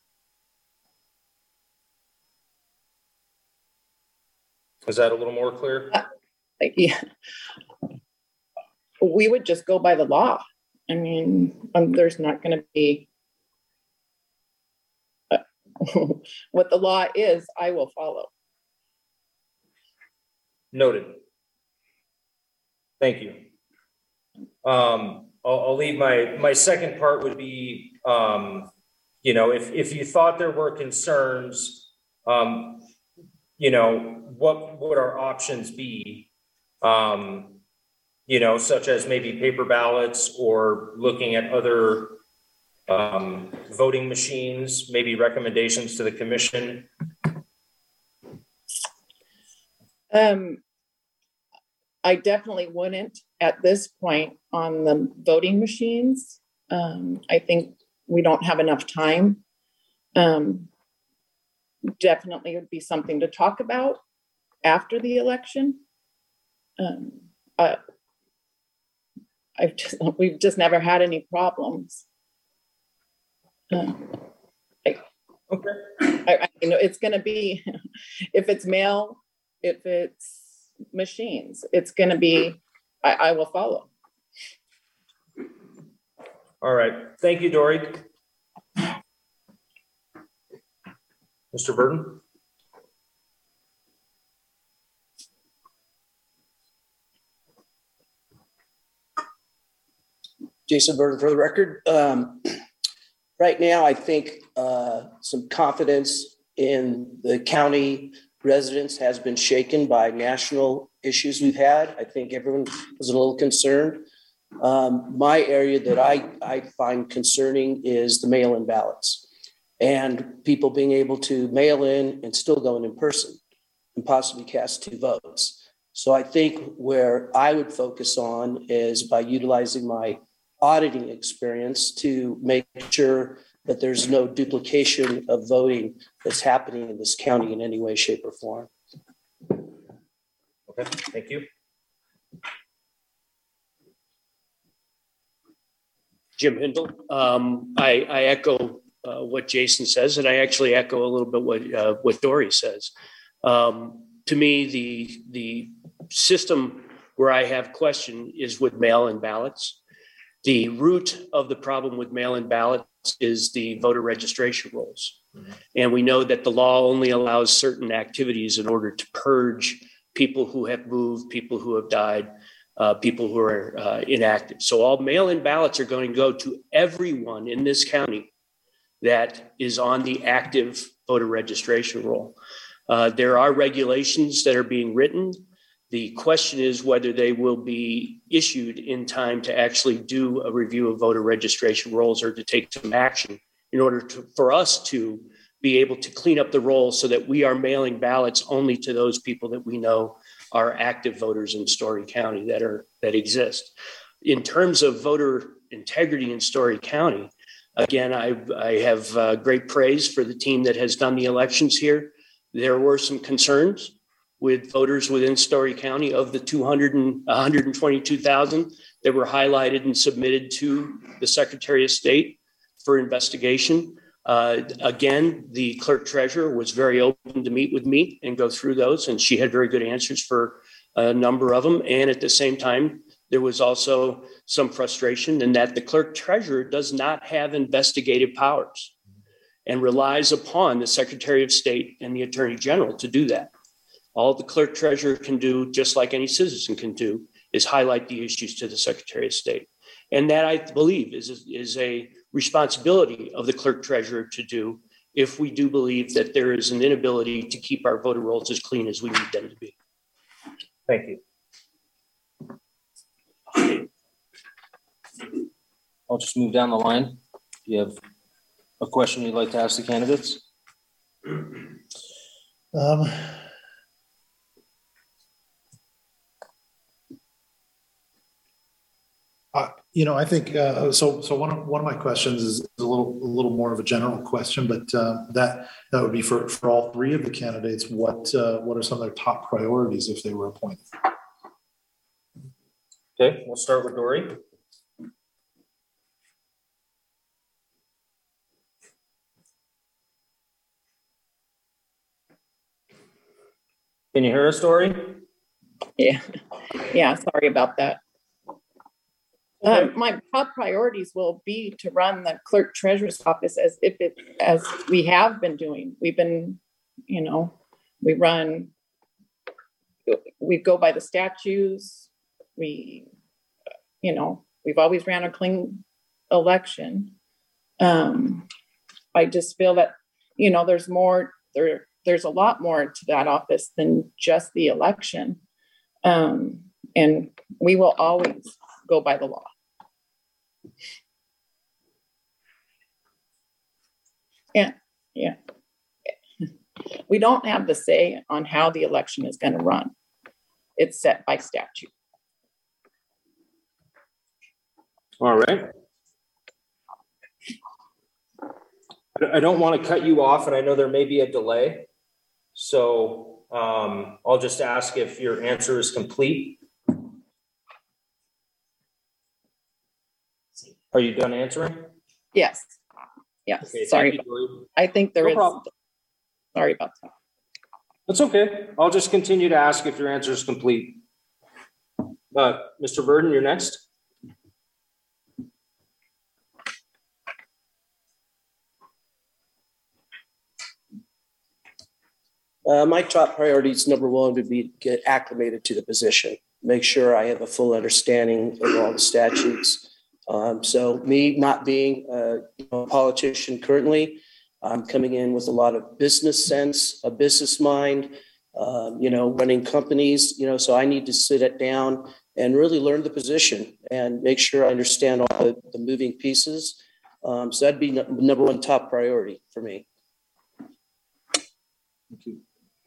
Is that a little more clear? Uh, yeah. We would just go by the law. I mean, um, there's not going to be uh, what the law is, I will follow. Noted. Thank you. Um, I'll, I'll leave my, my second part would be, um, you know, if, if you thought there were concerns, um, you know, what would our options be? Um, you know, such as maybe paper ballots or looking at other um, voting machines, maybe recommendations to the commission? Um, I definitely wouldn't at this point on the voting machines. Um, I think we don't have enough time. Um, definitely would be something to talk about after the election. Um, uh, I've just, we've just never had any problems. Um, I, okay. I, I, you know, it's going to be, if it's mail, if it's machines, it's going to be, I, I will follow. All right. Thank you, Dory. Mister Burton? Jason Burton for the record. Um, right now, I think uh, some confidence in the county residents has been shaken by national issues we've had. I think everyone was a little concerned. Um, my area that I, I find concerning is the mail-in ballots and people being able to mail in and still go in in person and possibly cast two votes. So I think where I would focus on is by utilizing my auditing experience to make sure that there's no duplication of voting that's happening in this county in any way, shape, or form. Okay, thank you. Jim Hindle. Um, I, I echo uh, what Jason says, and I actually echo a little bit what uh, what Dory says. Um, to me, the the system where I have question is with mail-in ballots. The root of the problem with mail-in ballots is the voter registration rolls. Mm-hmm. And we know that the law only allows certain activities in order to purge people who have moved, people who have died, uh, people who are uh, inactive. So all mail-in ballots are going to go to everyone in this county that is on the active voter registration roll. Uh, there are regulations that are being written. The question is whether they will be issued in time to actually do a review of voter registration rolls or to take some action in order to, for us to be able to clean up the rolls so that we are mailing ballots only to those people that we know are active voters in Story County that are that exist. In terms of voter integrity in Story County. Again, I, I have uh, great praise for the team that has done the elections here. There were some concerns with voters within Story County. Of the two hundred and one hundred twenty-two thousand that were highlighted and submitted to the Secretary of State for investigation. Uh, again, the clerk treasurer was very open to meet with me and go through those, and she had very good answers for a number of them. And at the same time, there was also some frustration in that the clerk treasurer does not have investigative powers and relies upon the Secretary of State and the Attorney General to do that. All the clerk treasurer can do, just like any citizen can do, is highlight the issues to the Secretary of State. And that, I believe, is, is a responsibility of the clerk treasurer to do if we do believe that there is an inability to keep our voter rolls as clean as we need them to be. Thank you. I'll just move down the line. Do you have a question you'd like to ask the candidates? Um, Uh, you know, I think uh, so. So one of one of my questions is a little a little more of a general question, but uh, that that would be for for all three of the candidates. What uh, what are some of their top priorities if they were appointed? Okay, we'll start with Dory. Can you hear us, Dory? Yeah, yeah, sorry about that. Um, my top priorities will be to run the clerk treasurer's office as if it, as we have been doing. We've been, you know, we run, we go by the statutes. We, you know, we've always ran a clean election. Um, I just feel that, you know, there's more, there, there's a lot more to that office than just the election. Um, and we will always go by the law. Yeah, yeah. We don't have the say on how the election is going to run. It's set by statute. All right. I don't want to cut you off, and I know there may be a delay. So um, I'll just ask if your answer is complete. Are you done answering? Yes. Yes. Okay, sorry. you, I think there no is. Problem. Sorry about that. That's okay. I'll just continue to ask if your answer is complete. Uh, Mister Burden, you're next. Uh, my top priorities, number one, would be to get acclimated to the position, make sure I have a full understanding of all the statutes. Um, so me not being a, you know, politician currently, I'm coming in with a lot of business sense, a business mind, um, you know, running companies, you know, so I need to sit it down and really learn the position and make sure I understand all the, the moving pieces. Um, so that'd be no, number one top priority for me. Thank you.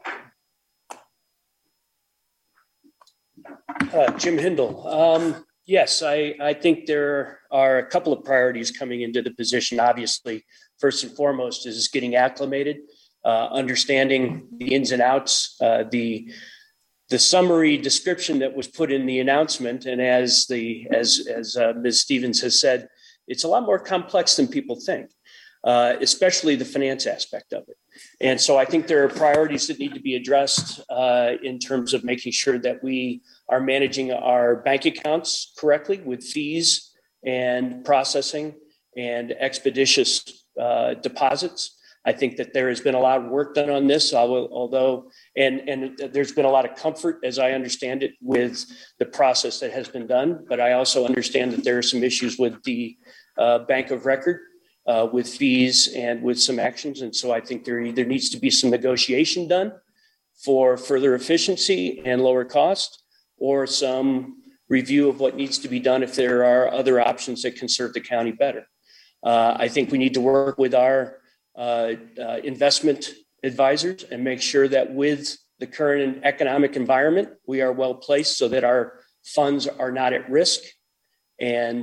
Uh, Jim Hindle. Um, yes, I, I think there are a couple of priorities coming into the position. Obviously, first and foremost is getting acclimated, uh, understanding the ins and outs, uh, the the summary description that was put in the announcement. And as the as as uh, Miz Stevens has said, it's a lot more complex than people think, uh, especially the finance aspect of it. And so I think there are priorities that need to be addressed uh, in terms of making sure that we are managing our bank accounts correctly with fees and processing and expeditious uh, deposits. I think that there has been a lot of work done on this, although, and, and there's been a lot of comfort, as I understand it, with the process that has been done. But I also understand that there are some issues with the uh, bank of record, uh, with fees and with some actions. And so I think there either needs to be some negotiation done for further efficiency and lower cost, or some review of what needs to be done if there are other options that can serve the county better. Uh, I think we need to work with our uh, uh, investment advisors and make sure that with the current economic environment, we are well placed so that our funds are not at risk. And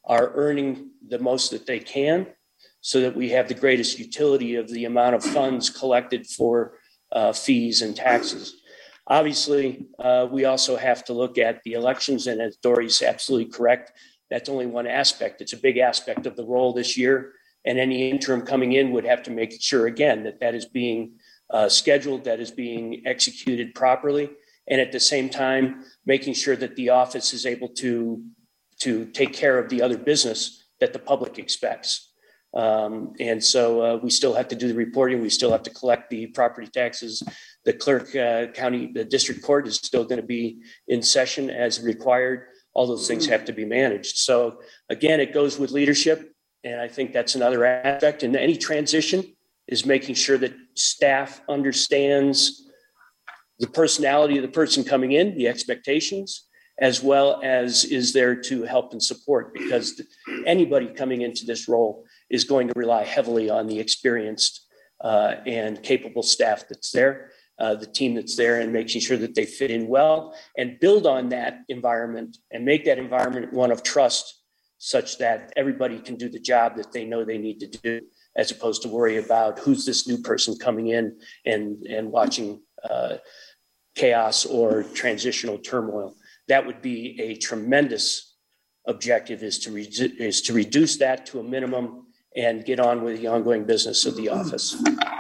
are earning the most that they can so that we have the greatest utility of the amount of funds collected for uh, fees and taxes. Obviously, uh, we also have to look at the elections, and as Dory's absolutely correct, that's only one aspect. It's a big aspect of the role this year, and any interim coming in would have to make sure again that that is being uh, scheduled, that is being executed properly, and at the same time, making sure that the office is able to, to take care of the other business that the public expects. Um, and so uh, we still have to do the reporting. We still have to collect the property taxes. The clerk uh, county, the district court is still going to be in session as required. All those things have to be managed. So again, it goes with leadership. And I think that's another aspect. And any transition is making sure that staff understands the personality of the person coming in, the expectations, as well as is there to help and support, because anybody coming into this role is going to rely heavily on the experienced uh, and capable staff that's there, uh, the team that's there, and making sure that they fit in well and build on that environment and make that environment one of trust, such that everybody can do the job that they know they need to do, as opposed to worry about who's this new person coming in and, and watching uh, chaos or transitional turmoil. That would be a tremendous objective, is to, re- is to reduce that to a minimum and get on with the ongoing business of the office.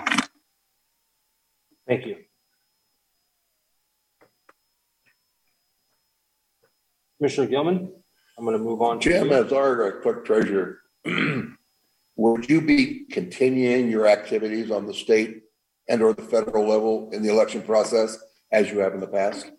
Thank you. Commissioner Gilman, I'm going to move on. Jim, as our uh, clerk treasurer, would you be continuing your activities on the state and or the federal level in the election process as you have in the past?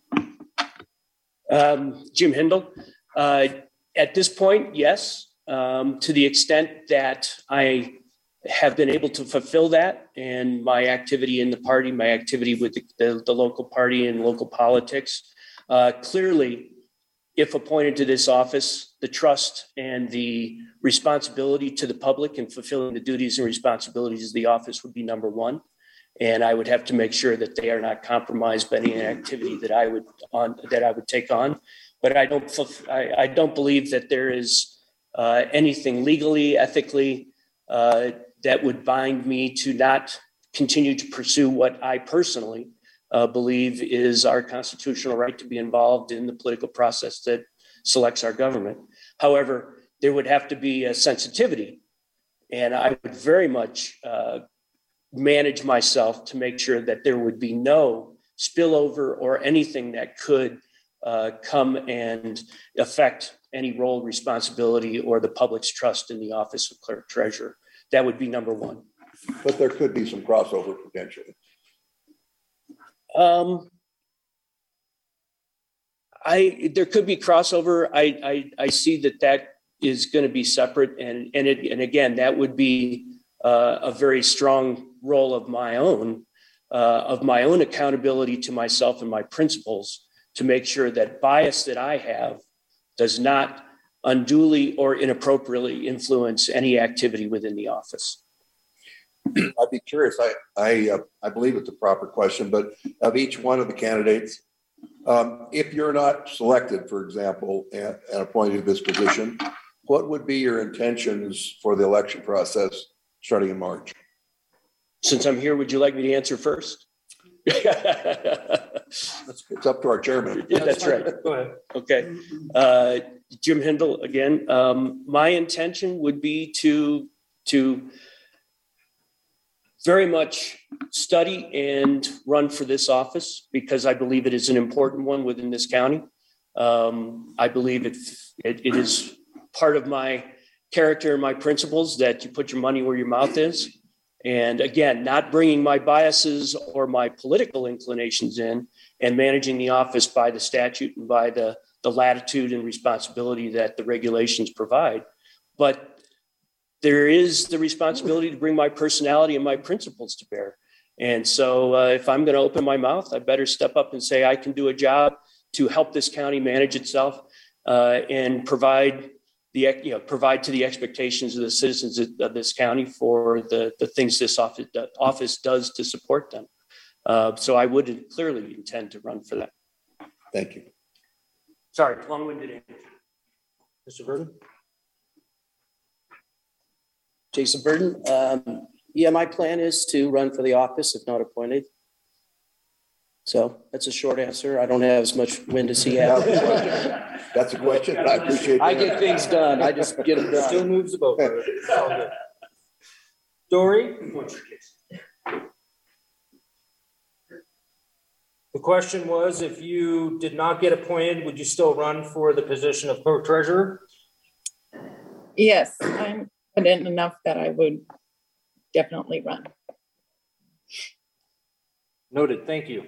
Um, Jim Hindle, uh, at this point, yes, um, to the extent that I have been able to fulfill that, and my activity in the party, my activity with the, the, the local party and local politics, uh, clearly, if appointed to this office, the trust and the responsibility to the public and fulfilling the duties and responsibilities of the office would be number one. And I would have to make sure that they are not compromised by any activity that I would on that I would take on. But I don't I, I don't believe that there is uh, anything legally, ethically uh, that would bind me to not continue to pursue what I personally uh, believe is our constitutional right to be involved in the political process that selects our government. However, there would have to be a sensitivity, and I would very much uh, manage myself to make sure that there would be no spillover or anything that could uh, come and affect any role, responsibility, or the public's trust in the office of clerk treasurer. That would be number one. But there could be some crossover potentially. Um, I there could be crossover. I I, I see that that is going to be separate, and and it and again that would be uh, a very strong role of my own, uh, of my own accountability to myself and my principles, to make sure that bias that I have does not unduly or inappropriately influence any activity within the office. I'd be curious. I I uh, I believe it's a proper question, but of each one of the candidates, um, if you're not selected, for example, and, and appointed to this position, what would be your intentions for the election process starting in March? Since I'm here, would you like me to answer first? It's up to our chairman. Yeah, that's right. Go ahead. Okay. Uh, Jim Hindle again. Um, my intention would be to, to very much study and run for this office, because I believe it is an important one within this county. Um, I believe it, it, it is part of my character and my principles that you put your money where your mouth is. And again, not bringing my biases or my political inclinations in, and managing the office by the statute and by the, the latitude and responsibility that the regulations provide. But there is the responsibility to bring my personality and my principles to bear. And so uh, if I'm going to open my mouth, I better step up and say I can do a job to help this county manage itself uh, and provide the, you know, provide to the expectations of the citizens of this county for the, the things this office, office does to support them. Uh, so I would clearly intend to run for that. Thank you. Sorry, long-winded answer. Mister Burton? Jason Burden. Um, yeah, my plan is to run for the office if not appointed. So that's a short answer. I don't have as much wind as he has. That's a question. I appreciate I that. get things done. I just get them Still done. moves the boat. It's all good. Dory? The question was, if you did not get appointed, would you still run for the position of clerk treasurer? Yes, I'm confident enough that I would definitely run. Noted, thank you.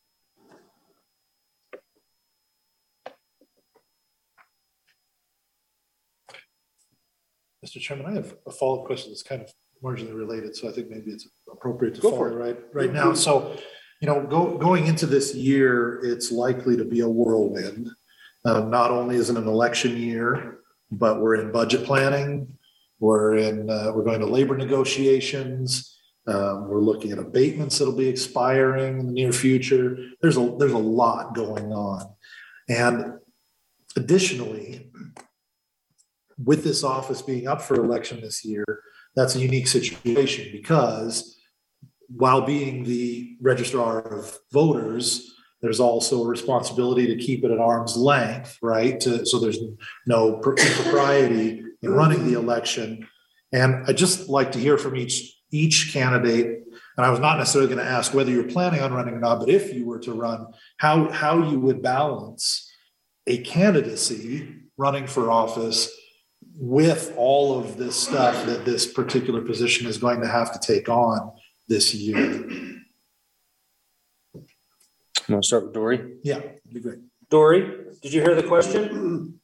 Mister Chairman, I have a follow-up question that's kind of marginally related, so I think maybe it's appropriate to Go follow for it. right, right now. So, you know, go, going into this year, it's likely to be a whirlwind. Um, not only is it an election year, but we're in budget planning. We're in, uh, we're going to labor negotiations. Um, we're looking at abatements that'll be expiring in the near future. There's a, there's a lot going on. And additionally, with this office being up for election this year, that's a unique situation because while being the registrar of voters, there's also a responsibility to keep it at arm's length, right? To, so there's no impropriety in running the election. And I'd just like to hear from each each candidate. And I was not necessarily going to ask whether you're planning on running or not, but if you were to run, how how you would balance a candidacy running for office with all of this stuff that this particular position is going to have to take on this year. I'm going to start with Dory. Yeah, that'd be great. Dory, did you hear the question?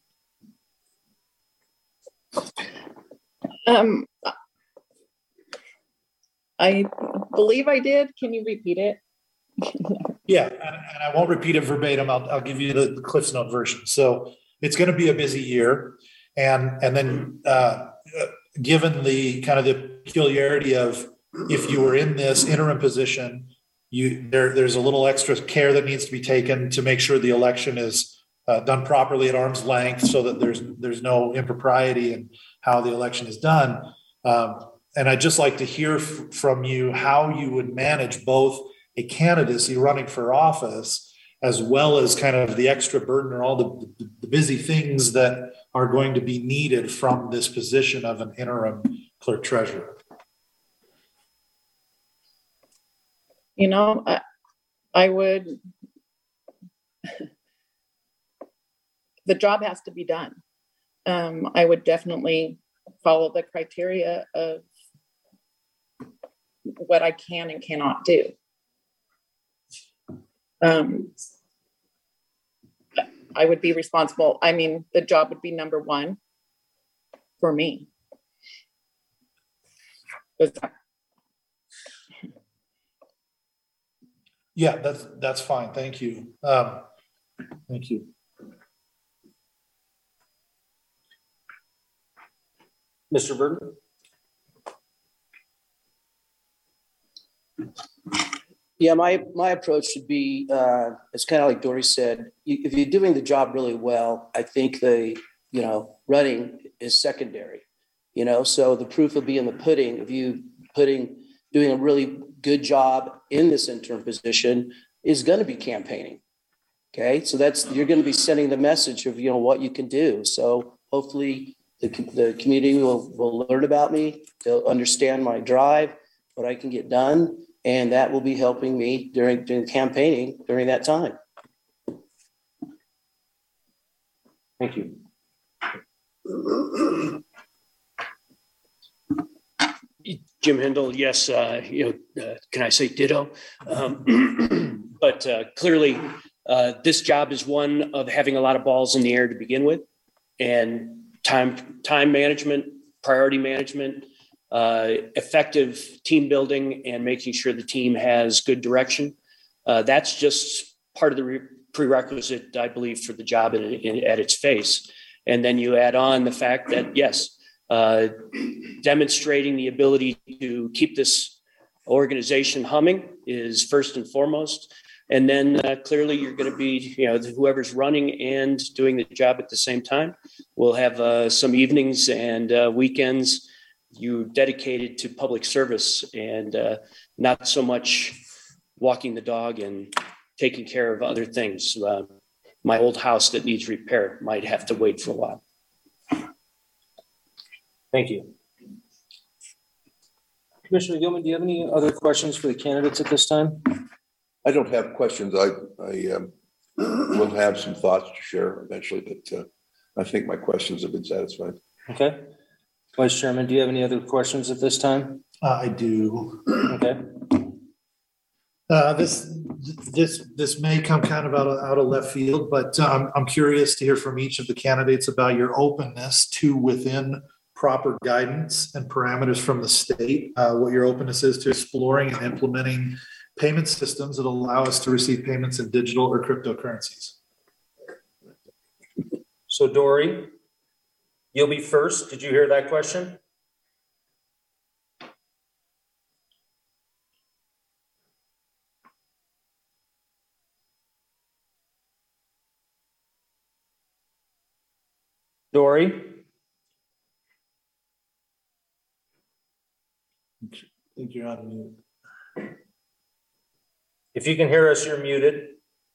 Um, I believe I did. Can you repeat it? Yeah, and, and I won't repeat it verbatim. I'll, I'll give you the, the Cliff's Note version. So it's going to be a busy year. And, and then uh, given the kind of the peculiarity of if you were in this interim position, you there there's a little extra care that needs to be taken to make sure the election is uh, done properly at arm's length so that there's there's no impropriety in how the election is done. Um, and I'd just like to hear f- from you how you would manage both a candidacy running for office as well as kind of the extra burden or all the, the, the busy things that are going to be needed from this position of an interim clerk treasurer. You know, I, I would, the job has to be done. Um, I would definitely follow the criteria of what I can and cannot do. Um, I would be responsible. I mean, the job would be number one for me. Yeah, that's that's fine. Thank you. Um, thank you. Mister Burton? Yeah, my, my approach should be, uh, it's kind of like Dory said, you, if you're doing the job really well, I think the, you know, running is secondary, you know, so the proof will be in the pudding of you putting, doing a really good job in this interim position is going to be campaigning. Okay. So that's, you're going to be sending the message of, you know, what you can do. So hopefully the, the community will, will learn about me. They'll understand my drive, what I can get done. And that will be helping me during, during campaigning during that time. Thank you. Jim Hindle, yes, uh, you know, uh, can I say ditto? Um, but uh, clearly, uh, this job is one of having a lot of balls in the air to begin with, and time time management, priority management, uh, effective team building, and making sure the team has good direction. Uh, that's just part of the re- prerequisite, I believe, for the job in, in, at its face. And then you add on the fact that, yes, uh, demonstrating the ability to keep this organization humming is first and foremost. And then uh, clearly you're going to be, you know, whoever's running and doing the job at the same time. We'll have uh, some evenings and uh, weekends you dedicated to public service and uh, not so much walking the dog and taking care of other things. Uh, my old house that needs repair might have to wait for a while. Thank you. Commissioner Gilman, do you have any other questions for the candidates at this time? I don't have questions. I, I um, will have some thoughts to share eventually, but uh, I think my questions have been satisfied. Okay. Vice Chairman, do you have any other questions at this time? Uh, I do. Okay. Uh, this, this, this may come kind of out of, out of left field, but um, I'm curious to hear from each of the candidates about your openness to within proper guidance and parameters from the state, uh, what your openness is to exploring and implementing payment systems that allow us to receive payments in digital or cryptocurrencies. So Dory, you'll be first. Did you hear that question? Dory? I think you're on mute. If you can hear us, you're muted.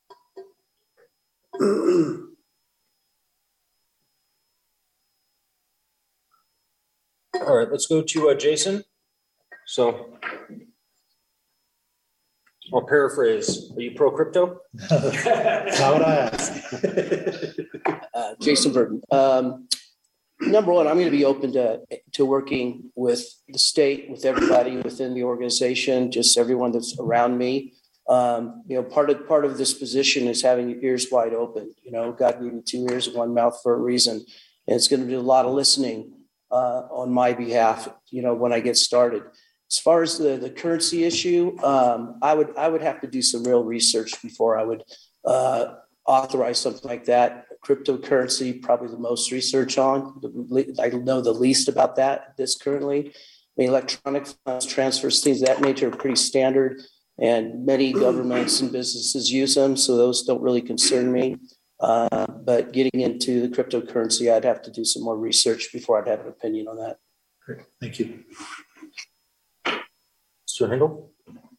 All right, let's go to uh, Jason. So I'll paraphrase. Are you pro crypto? Not what I asked. Uh, Jason Burton. Um, number one, I'm going to be open to, to working with the state, with everybody within the organization, just everyone that's around me. Um, you know, part of part of this position is having your ears wide open. You know, God gave me two ears and one mouth for a reason. And it's going to do a lot of listening uh, on my behalf, you know, when I get started. As far as the, the currency issue, um, I would I would have to do some real research before I would uh, authorize something like that. Cryptocurrency, probably the most research on. I know the least about that this currently. I mean, electronic funds transfers, things of that nature are pretty standard, and many governments and businesses use them, so those don't really concern me. Uh, but getting into the cryptocurrency, I'd have to do some more research before I'd have an opinion on that. Great, thank you. Mister Hindle?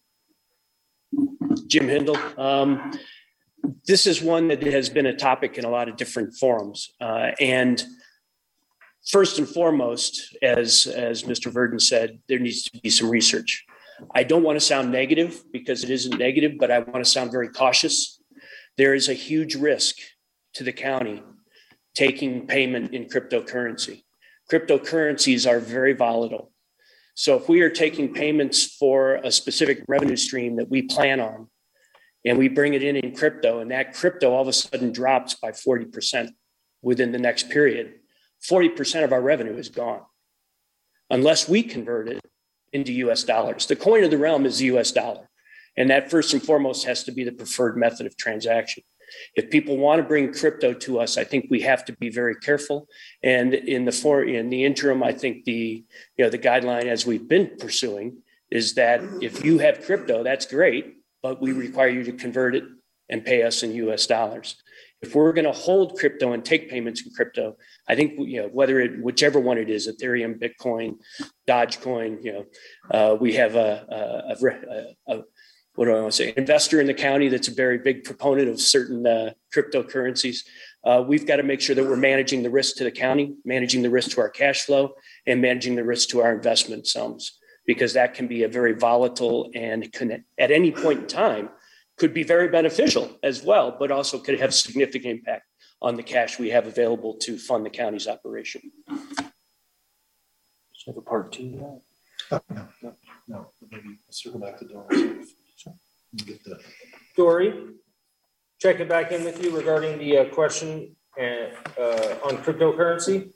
Jim Hindle. Um, this is one that has been a topic in a lot of different forums. Uh, and first and foremost, as, as Mister Verdon said, there needs to be some research. I don't want to sound negative because it isn't negative, but I want to sound very cautious. There is a huge risk to the county taking payment in cryptocurrency. Cryptocurrencies are very volatile. So if we are taking payments for a specific revenue stream that we plan on, and we bring it in in crypto, and that crypto all of a sudden drops by forty percent within the next period, forty percent of our revenue is gone unless we convert it into U S dollars. The coin of the realm is the U S dollar. And that first and foremost has to be the preferred method of transaction. If people want to bring crypto to us, I think we have to be very careful. And in the for in the interim, I think the you know the guideline as we've been pursuing is that if you have crypto, that's great, but we require you to convert it and pay us in U S dollars. If we're going to hold crypto and take payments in crypto, I think you know whether it whichever one it is, Ethereum, Bitcoin, Dogecoin, you know, uh, we have a, a, a, a what do I want to say, investor in the county that's a very big proponent of certain uh, cryptocurrencies. Uh, we've got to make sure that we're managing the risk to the county, managing the risk to our cash flow, and managing the risk to our investment sums, because that can be a very volatile and can, at any point in time, could be very beneficial as well, but also could have significant impact on the cash we have available to fund the county's operation. Have a part two. Uh, no, no, no, maybe circle back to Dory. Get the Dory, checking back in with you regarding the uh, question uh, uh, on cryptocurrency.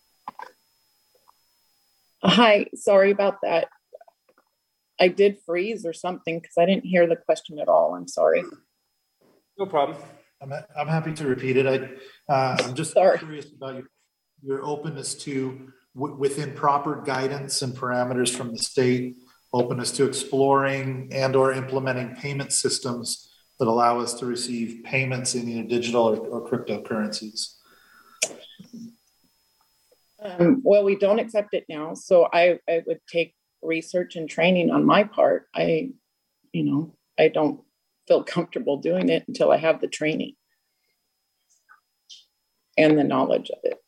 Hi, sorry about that. I did freeze or something because I didn't hear the question at all. I'm sorry. No problem. I'm, I'm happy to repeat it. I, uh, I'm just Sorry. curious about your, your openness to, w- within proper guidance and parameters from the state, openness to exploring and or implementing payment systems that allow us to receive payments in either digital or, or cryptocurrencies. Um, well, we don't accept it now, so I, I would take research and training on my part. I, you know, I don't feel comfortable doing it until I have the training and the knowledge of it.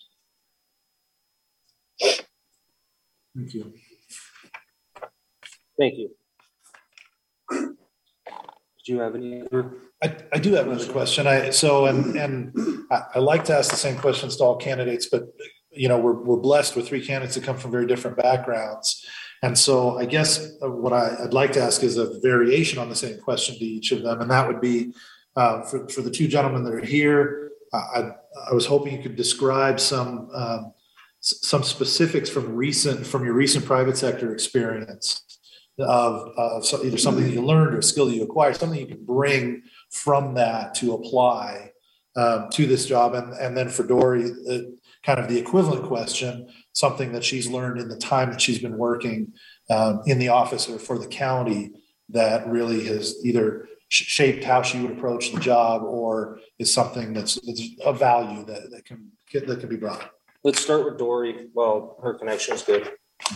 Thank you. Thank you. Do you have any other? I, I do have another question. I, so, and, and I, I like to ask the same questions to all candidates, but, you know, we're, we're blessed with three candidates that come from very different backgrounds. And so I guess what I, I'd like to ask is a variation on the same question to each of them. And that would be uh, for, for the two gentlemen that are here, uh, I, I was hoping you could describe some, um, some specifics from recent, from your recent private sector experience of, of so either something that you learned or a skill that you acquired, something you can bring from that to apply um, to this job. And, and then for Dory, uh, kind of the equivalent question, something that she's learned in the time that she's been working um, in the office or for the county that really has either sh- shaped how she would approach the job or is something that's, that's of value that, that can get, that can be brought. Let's start with Dory. Well, her connection is good.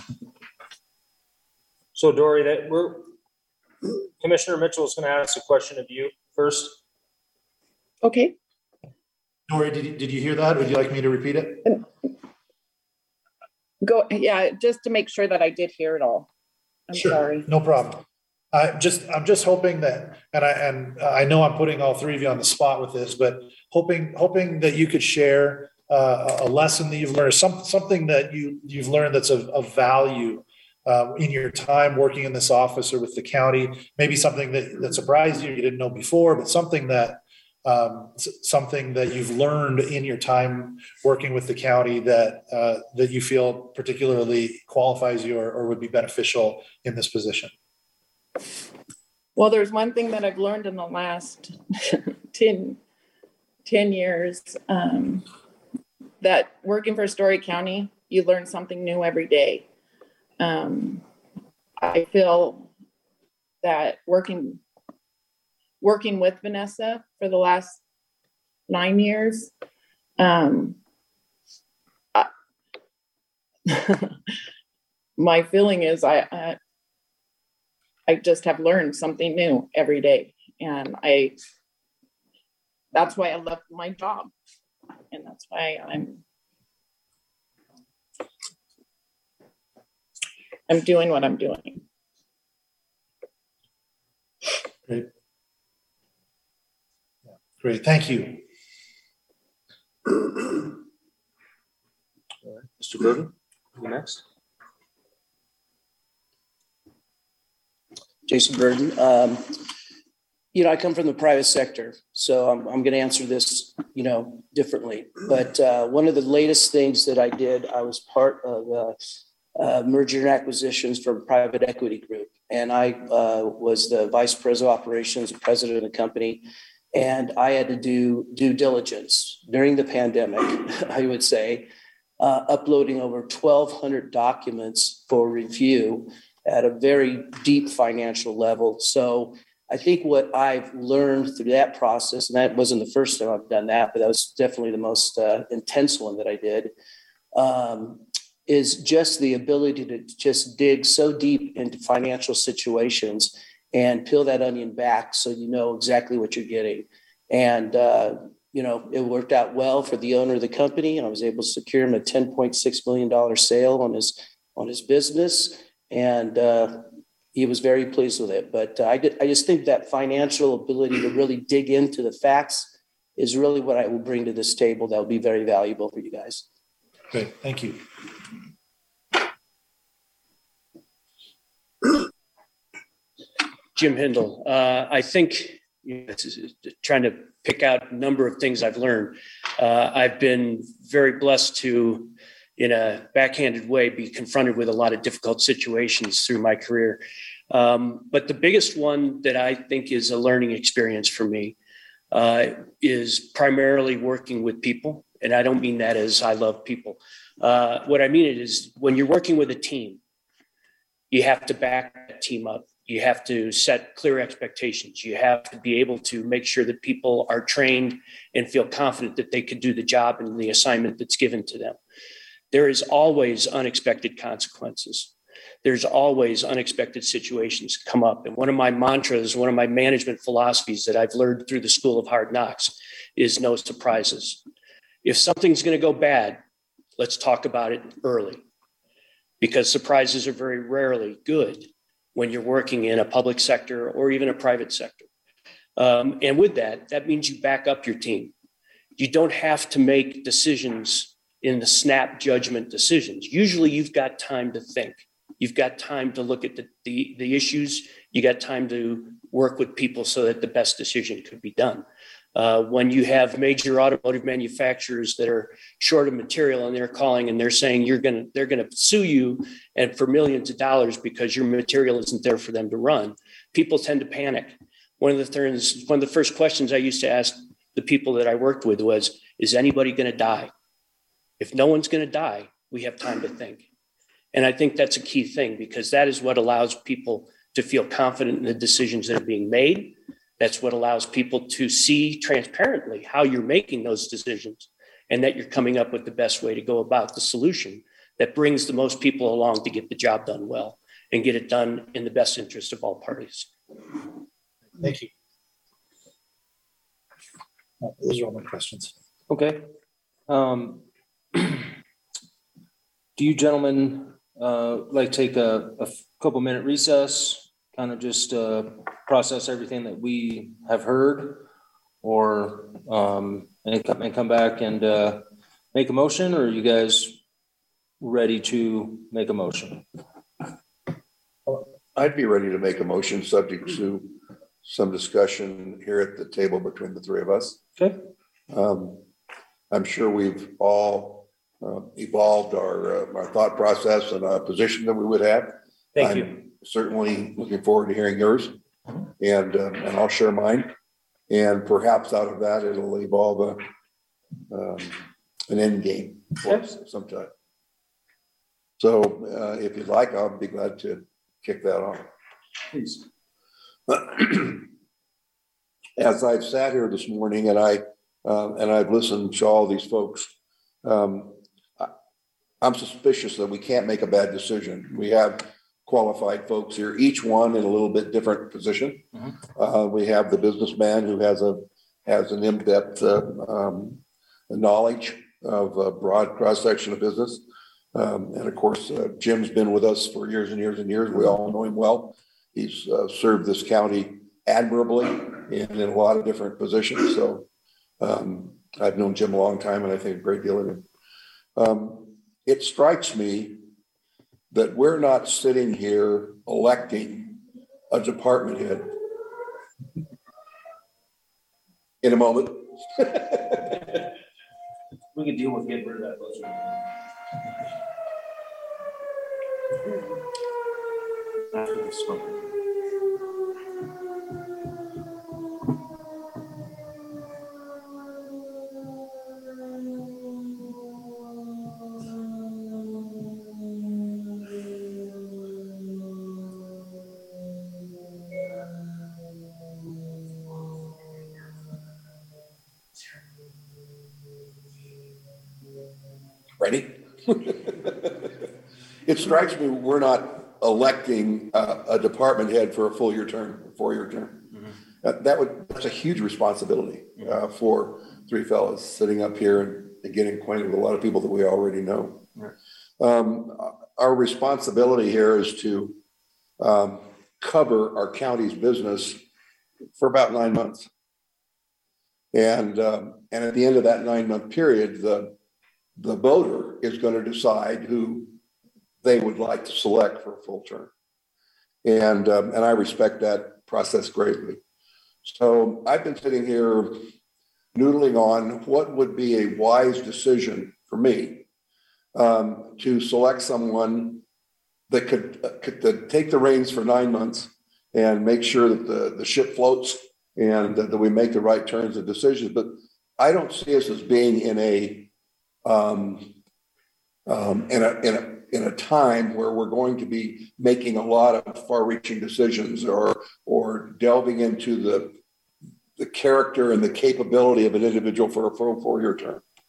So Dory, that we're Commissioner Mitchell is going to ask a question of you first. Okay. Dory, did you, did you hear that? Would you like me to repeat it? Go, yeah, just to make sure that I did hear it all. I'm Sure, sorry. no problem. I just, I'm just hoping that, and I, and I know I'm putting all three of you on the spot with this, but hoping, hoping that you could share uh, a lesson that you've learned, some, something that you, you've learned that's of, of value uh, in your time working in this office or with the county, maybe something that, that surprised you, you didn't know before, but something that, um, something that you've learned in your time working with the county that, uh, that you feel particularly qualifies you or, or would be beneficial in this position. Well, there's one thing that I've learned in the last ten, ten years, um, that working for Story County, you learn something new every day. Um, I feel that working, working with Vanessa for the last nine years, um, I, my feeling is I, I I just have learned something new every day. And I, that's why I left my job. And that's why I'm, I'm doing what I'm doing. Great. Yeah, great, thank you. All right, Mister Burton, you next. Jason Burden. Um, you know, I come from the private sector, so I'm, I'm going to answer this, you know, differently. But uh, one of the latest things that I did, I was part of uh, uh, merger and acquisitions for a private equity group. And I uh, was the vice president of operations, president of the company. And I had to do due diligence during the pandemic, I would say, uh, uploading over twelve hundred documents for review at a very deep financial level. So I think what I've learned through that process, and that wasn't the first time I've done that, but that was definitely the most uh, intense one that I did, um, is just the ability to just dig so deep into financial situations and peel that onion back so you know exactly what you're getting. And, uh, you know, it worked out well for the owner of the company. I was able to secure him a ten point six million dollars sale on his, on his business. And uh, he was very pleased with it. But uh, I, did, I just think that financial ability to really dig into the facts is really what I will bring to this table that will be very valuable for you guys. Great, thank you. Jim Hindle, uh, I think, you know, trying to pick out a number of things I've learned. Uh, I've been very blessed to, in a backhanded way, be confronted with a lot of difficult situations through my career. Um, but the biggest one that I think is a learning experience for me uh, is primarily working with people. And I don't mean that as I love people. Uh, what I mean is when you're working with a team, you have to back that team up. You have to set clear expectations. You have to be able to make sure that people are trained and feel confident that they could do the job and the assignment that's given to them. There is always unexpected consequences. There's always unexpected situations come up. And one of my mantras, one of my management philosophies that I've learned through the School of Hard Knocks is no surprises. If something's going to go bad, let's talk about it early, because surprises are very rarely good when you're working in a public sector or even a private sector. Um, and with that, that means you back up your team. You don't have to make decisions in the snap judgment decisions. Usually you've got time to think. You've got time to look at the, the, the issues. You got time to work with people so that the best decision could be done. Uh, when you have major automotive manufacturers that are short of material and they're calling and they're saying you're gonna, they're gonna sue you and for millions of dollars because your material isn't there for them to run, people tend to panic. One of the things, one of the first questions I used to ask the people that I worked with was, is anybody gonna die? If no one's gonna die, we have time to think. And I think that's a key thing, because that is what allows people to feel confident in the decisions that are being made. That's what allows people to see transparently how you're making those decisions and that you're coming up with the best way to go about the solution that brings the most people along to get the job done well and get it done in the best interest of all parties. Thank you. Those are all my questions. Okay. Um, do you gentlemen uh, like take a, a couple minute recess, kind of just uh, process everything that we have heard, or um, and come and come back and uh, make a motion, or are you guys ready to make a motion? I'd be ready to make a motion subject to some discussion here at the table between the three of us. Okay. Um, I'm sure we've all uh, evolved our, uh, our thought process and our position that we would have. Thank I'm you. certainly looking forward to hearing yours, and, um, and I'll share mine. And perhaps out of that, it'll evolve a, um, an end game for us sometime. So uh, if you'd like, I'll be glad to kick that off. Please. As I've sat here this morning and I uh, and I've listened to all these folks, um, I, I'm suspicious that we can't make a bad decision. We have qualified folks here, each one in a little bit different position. Mm-hmm. Uh, we have the businessman who has a has an in-depth uh, um, knowledge of a broad cross section of business, um, and of course, uh, Jim's been with us for years and years and years. We all know him well. He's uh, served this county admirably in, in a lot of different positions. So um, I've known Jim a long time, and I think a great deal of him. Um, it strikes me that we're not sitting here electing a department head. In a moment. We could deal with getting rid of that. After this one. Ready? It strikes me we're not electing uh, a department head for a full year term, a four year term. Mm-hmm. That, that would that's a huge responsibility uh, for three fellows sitting up here and, and getting acquainted with a lot of people that we already know. Right. Um, our responsibility here is to um, cover our county's business for about nine months, and um, and at the end of that nine month period, the the voter is going to decide who they would like to select for a full term. And, um, and I respect that process greatly. So I've been sitting here noodling on what would be a wise decision for me um, to select someone that could, uh, could uh, take the reins for nine months and make sure that the, the ship floats and that, that we make the right turns and decisions. But I don't see us as being in a Um, um, in a in a in a time where we're going to be making a lot of far-reaching decisions, or or delving into the the character and the capability of an individual for a full four-year term. Mm-hmm.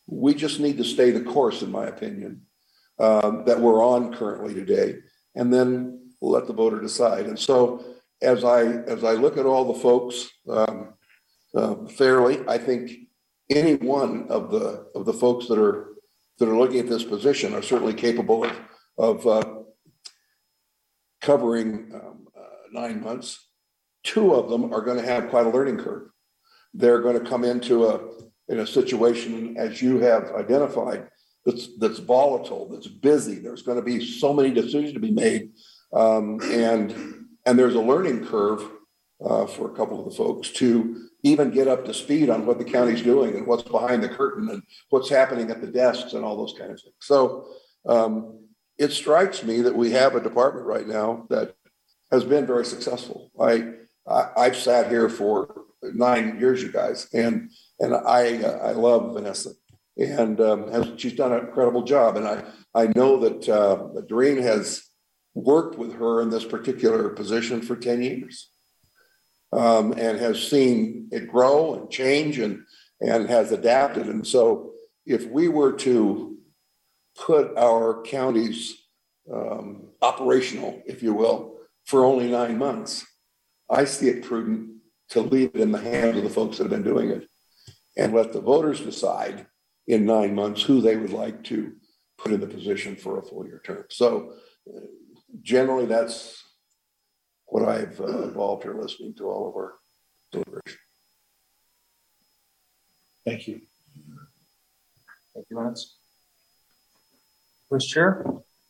we just need to stay the course, in my opinion, um, that we're on currently today, and then we'll let the voter decide. And so as I as I look at all the folks um, uh, fairly, I think any one of the of the folks that are that are looking at this position are certainly capable of of uh, covering um, uh, nine months. Two of them are going to have quite a learning curve. They're going to come into a in a situation, as you have identified, that's that's volatile, that's busy. There's going to be so many decisions to be made, um, and and there's a learning curve uh, for a couple of the folks to even get up to speed on what the county's doing and what's behind the curtain and what's happening at the desks and all those kind of things. So um, it strikes me that we have a department right now that has been very successful. I, I I've sat here for nine years, you guys, and and I uh, I love Vanessa, and um, has, she's done an incredible job. And I I know that uh, that Doreen has worked with her in this particular position for ten years, um, and has seen it grow and change and and has adapted. And so, if we were to put our counties um, operational, if you will, for only nine months, I see it prudent to leave it in the hands of the folks that have been doing it and let the voters decide in nine months who they would like to put in the position for a full year term. So uh, generally that's what I've uh, evolved here listening to all of our deliberation. Thank you. Thank you, Lance. Vice Chair?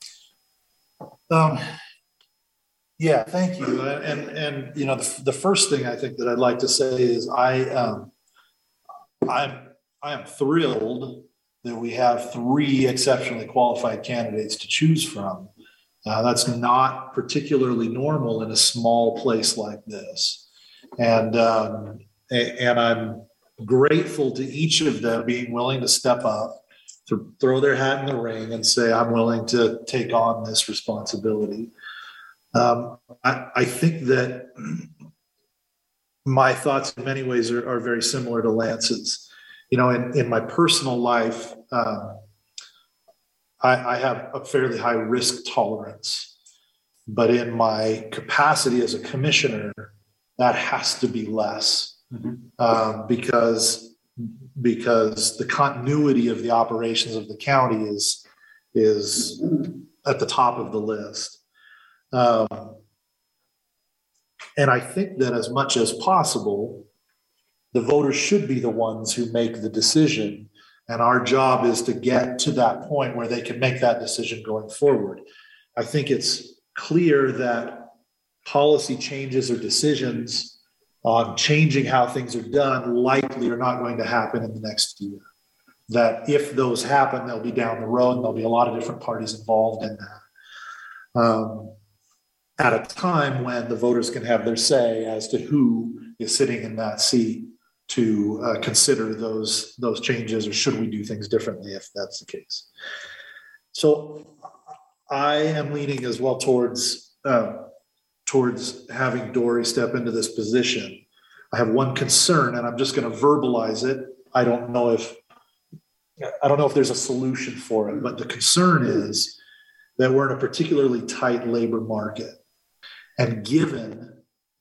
Um, yeah, thank you. And, and, you know, the, the first thing I think that I'd like to say is I, um, I'm, I am thrilled that we have three exceptionally qualified candidates to choose from. Uh, that's not particularly normal in a small place like this. And, um, and I'm grateful to each of them being willing to step up, to throw their hat in the ring and say, I'm willing to take on this responsibility. Um, I, I think that my thoughts in many ways are, are very similar to Lance's. You know, in, in my personal life, um, I, I have a fairly high risk tolerance, but in my capacity as a commissioner, that has to be less. Mm-hmm. um, because because the continuity of the operations of the county is is at the top of the list. Um, and I think that as much as possible, the voters should be the ones who make the decision. And our job is to get to that point where they can make that decision going forward. I think it's clear that policy changes or decisions on changing how things are done likely are not going to happen in the next year. That if those happen, they'll be down the road and there'll be a lot of different parties involved in that. Um, at a time when the voters can have their say as to who is sitting in that seat to uh, consider those, those changes, or should we do things differently if that's the case. So I am leaning as well towards uh, towards having Dory step into this position. I have one concern, and I'm just going to verbalize it. I don't know if I don't know if there's a solution for it, but the concern is that we're in a particularly tight labor market. And given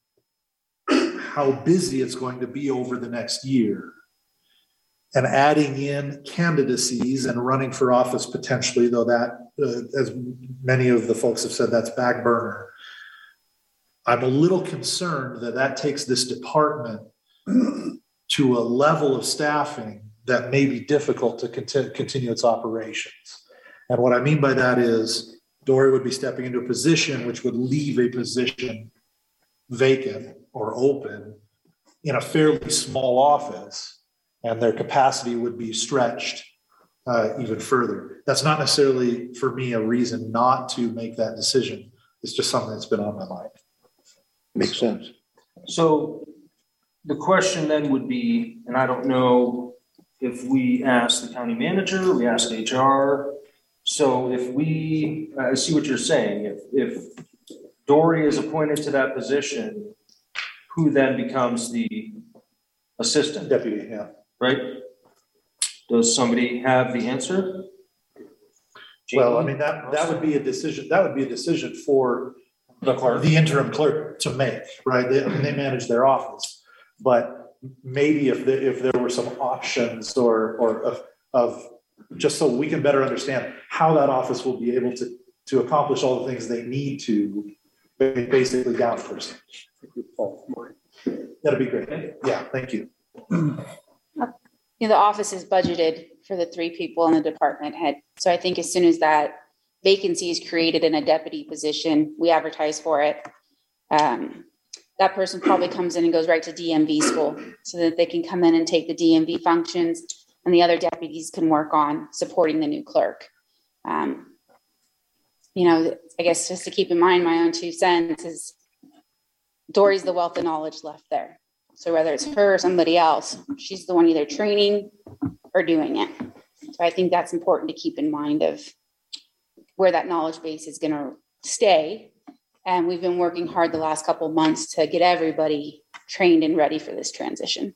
how busy it's going to be over the next year, and adding in candidacies and running for office potentially, though that, uh, as many of the folks have said, that's back burner. I'm a little concerned that that takes this department to a level of staffing that may be difficult to conti- continue its operations. And what I mean by that is Dory would be stepping into a position which would leave a position vacant or open in a fairly small office, and their capacity would be stretched uh, even further. That's not necessarily for me a reason not to make that decision. It's just something that's been on my mind. Makes sense. So the question then would be, and I don't know if we ask the county manager, we ask H R. So if we, I see what you're saying, if, if Dory is appointed to that position, who then becomes the assistant? Deputy, yeah. Right? Does somebody have the answer? Well, I mean, that, that would be a decision, that would be a decision for The clerk. the interim clerk to make, right? They, I mean, they manage their office. But maybe if, the, if there were some options or, or of, of, just so we can better understand how that office will be able to, to accomplish all the things they need to, basically down a person. That'd be great. Yeah, thank you. You know, the office is budgeted for the three people in the department head. So I think as soon as that vacancy is created in a deputy position, we advertise for it. Um, that person probably comes in and goes right to D M V school so that they can come in and take the D M V functions, and the other deputies can work on supporting the new clerk. Um, you know, I guess just to keep in mind, my own two cents is Dory's the wealth of knowledge left there. So whether it's her or somebody else, she's the one either training or doing it. So I think that's important to keep in mind of where that knowledge base is going to stay. And we've been working hard the last couple of months to get everybody trained and ready for this transition.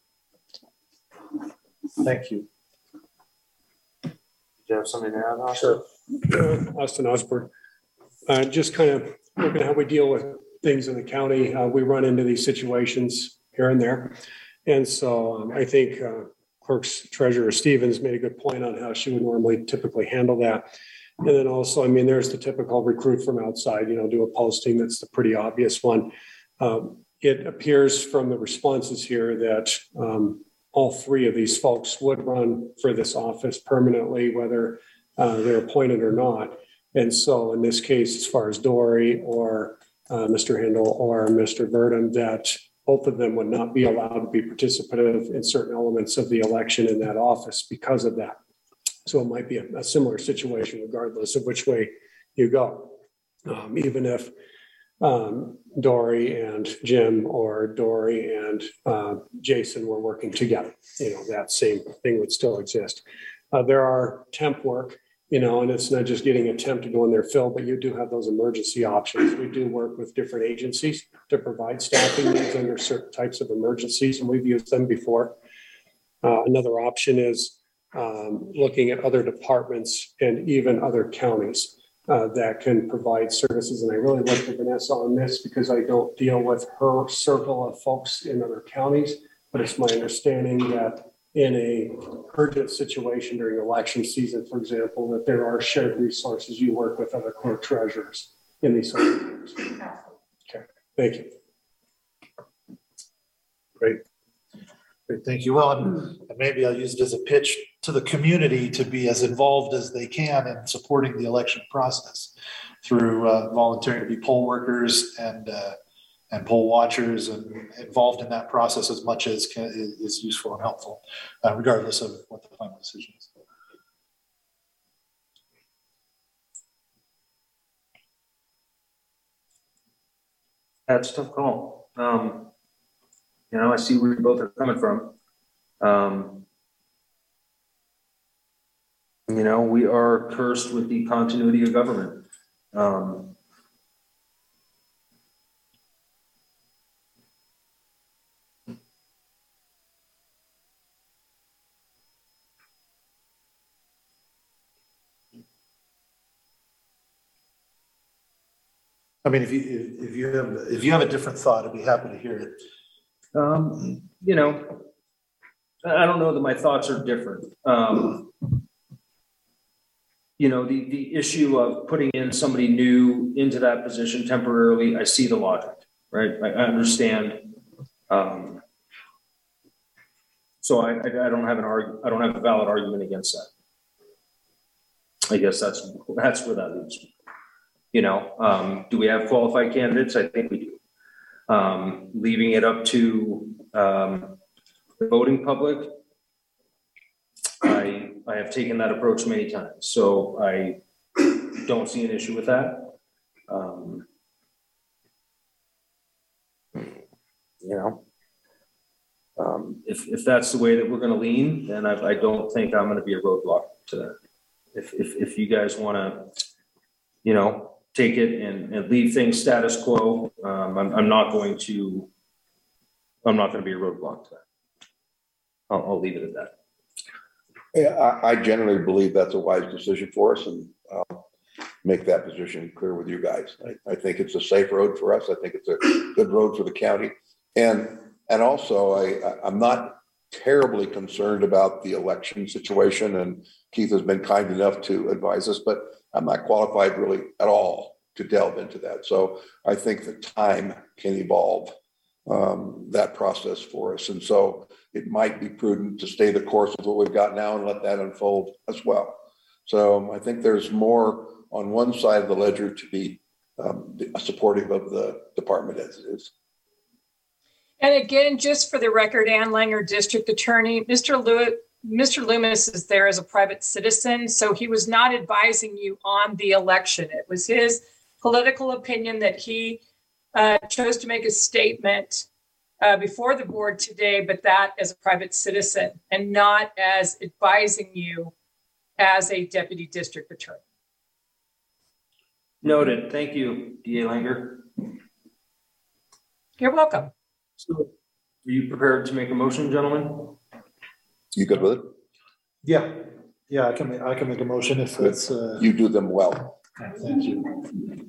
Thank you. Do you have something to add, Austin? Sure. Uh, Austin Osborne. Uh, just kind of looking at how we deal with things in the county. Uh, we run into these situations here and there. And so um, I think uh, Clerk's Treasurer Stevens made a good point on how she would normally typically handle that. And then also, I mean, there's the typical recruit from outside, you know, do a posting. That's the pretty obvious one. Um, it appears from the responses here that um, all three of these folks would run for this office permanently, whether uh, they're appointed or not. And so in this case, as far as Dory or uh, Mister Hindle or Mister Verdum, that both of them would not be allowed to be participative in certain elements of the election in that office because of that. So it might be a, a similar situation regardless of which way you go. Um, even if um, Dory and Jim or Dory and uh, Jason were working together, you know, that same thing would still exist. Uh, there are temp work, you know, and it's not just getting a temp to go in there fill, but you do have those emergency options. We do work with different agencies to provide staffing needs under certain types of emergencies, and we've used them before. Uh, another option is um, looking at other departments and even other counties uh, that can provide services. And I really look to Vanessa on this because I don't deal with her circle of folks in other counties, but it's my understanding that in a urgent situation during election season, for example, that there are shared resources you work with other clerk treasurers in these areas. Okay, thank you. Great. Great, thank you. Well, and maybe I'll use it as a pitch to the community to be as involved as they can in supporting the election process through uh, volunteering to be poll workers and uh, and poll watchers and involved in that process as much as can, is useful and helpful, uh, regardless of what the final decision is. That's a tough call. Um, you know, I see where you both are coming from. Um, you know, we are cursed with the continuity of government. Um, I mean, if you if, if you have if you have a different thought, I'd be happy to hear it. Um, you know, I don't know that my thoughts are different. Um, you know, the, the issue of putting in somebody new into that position temporarily, I see the logic, right? I, I understand. Um, so I, I, I don't have an arg, I don't have a valid argument against that. I guess that's, that's where that leaves me. You know, um, do we have qualified candidates? I think we do. Um, leaving it up to um, the voting public, I I have taken that approach many times, so I don't see an issue with that. Um, you know, um, if if that's the way that we're going to lean, then I, I don't think I'm going to be a roadblock to that. If if if you guys want to, you know, take it and, and leave things status quo, um, I'm, I'm not going to, I'm not going to be a roadblock to that. I'll, I'll leave it at that. Yeah, I, I generally believe that's a wise decision for us, and I'll make that position clear with you guys. I, I think it's a safe road for us. I think it's a good road for the county. And, and also I, I'm not terribly concerned about the election situation, and Keith has been kind enough to advise us, but I'm not qualified really at all to delve into that. So I think that time can evolve um, that process for us. And so it might be prudent to stay the course of what we've got now and let that unfold as well. So I think there's more on one side of the ledger to be um, supportive of the department as it is. And again, just for the record, Ann Langer, District Attorney, Mister Lew- Mister Loomis is there as a private citizen, so he was not advising you on the election. It was his political opinion that he uh, chose to make a statement uh, before the board today, but that as a private citizen and not as advising you as a deputy district attorney. Noted. Thank you, D A Langer. You're welcome. So, are you prepared to make a motion, gentlemen? You good with it? Yeah, yeah, I can, ma- I can make a motion if it's, uh, You do them well. thank you.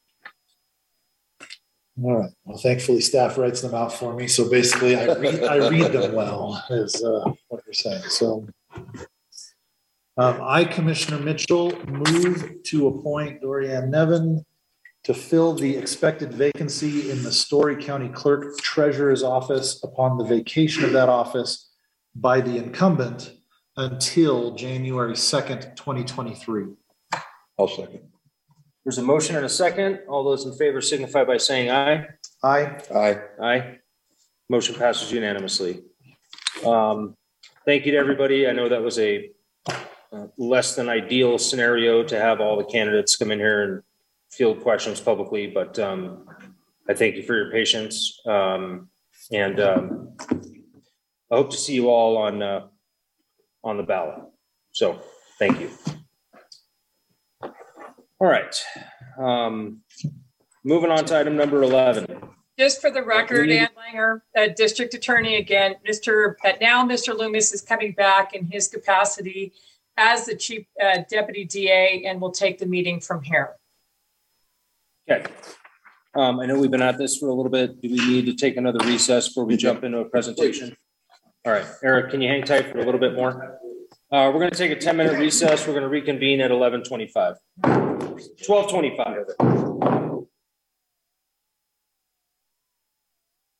All right, well, thankfully staff writes them out for me, so basically I read, I read them well, is uh, what you're saying, so. Um, I, Commissioner Mitchell, move to appoint Dorianne Nevin to fill the expected vacancy in the Story County Clerk Treasurer's office upon the vacation of that office by the incumbent until January second, twenty twenty-three. I'll second. There's a motion and a second. All those in favor signify by saying aye. Aye. Aye. Aye. Motion passes unanimously. Um, thank you to everybody. I know that was a uh, less than ideal scenario to have all the candidates come in here and field questions publicly, but um, I thank you for your patience. Um, and um, I hope to see you all on uh, on the ballot. So thank you. All right. Um, moving on to item number eleven. Just for the record, Ann Langer, uh, District Attorney again, Mister But now Mister Loomis is coming back in his capacity as the Chief uh, Deputy D A and will take the meeting from here. Okay. Um, I know we've been at this for a little bit. Do we need to take another recess before we jump into a presentation? All right, Eric, can you hang tight for a little bit more? Uh, we're going to take a ten minute recess. We're going to reconvene at eleven twenty-five. twelve twenty-five.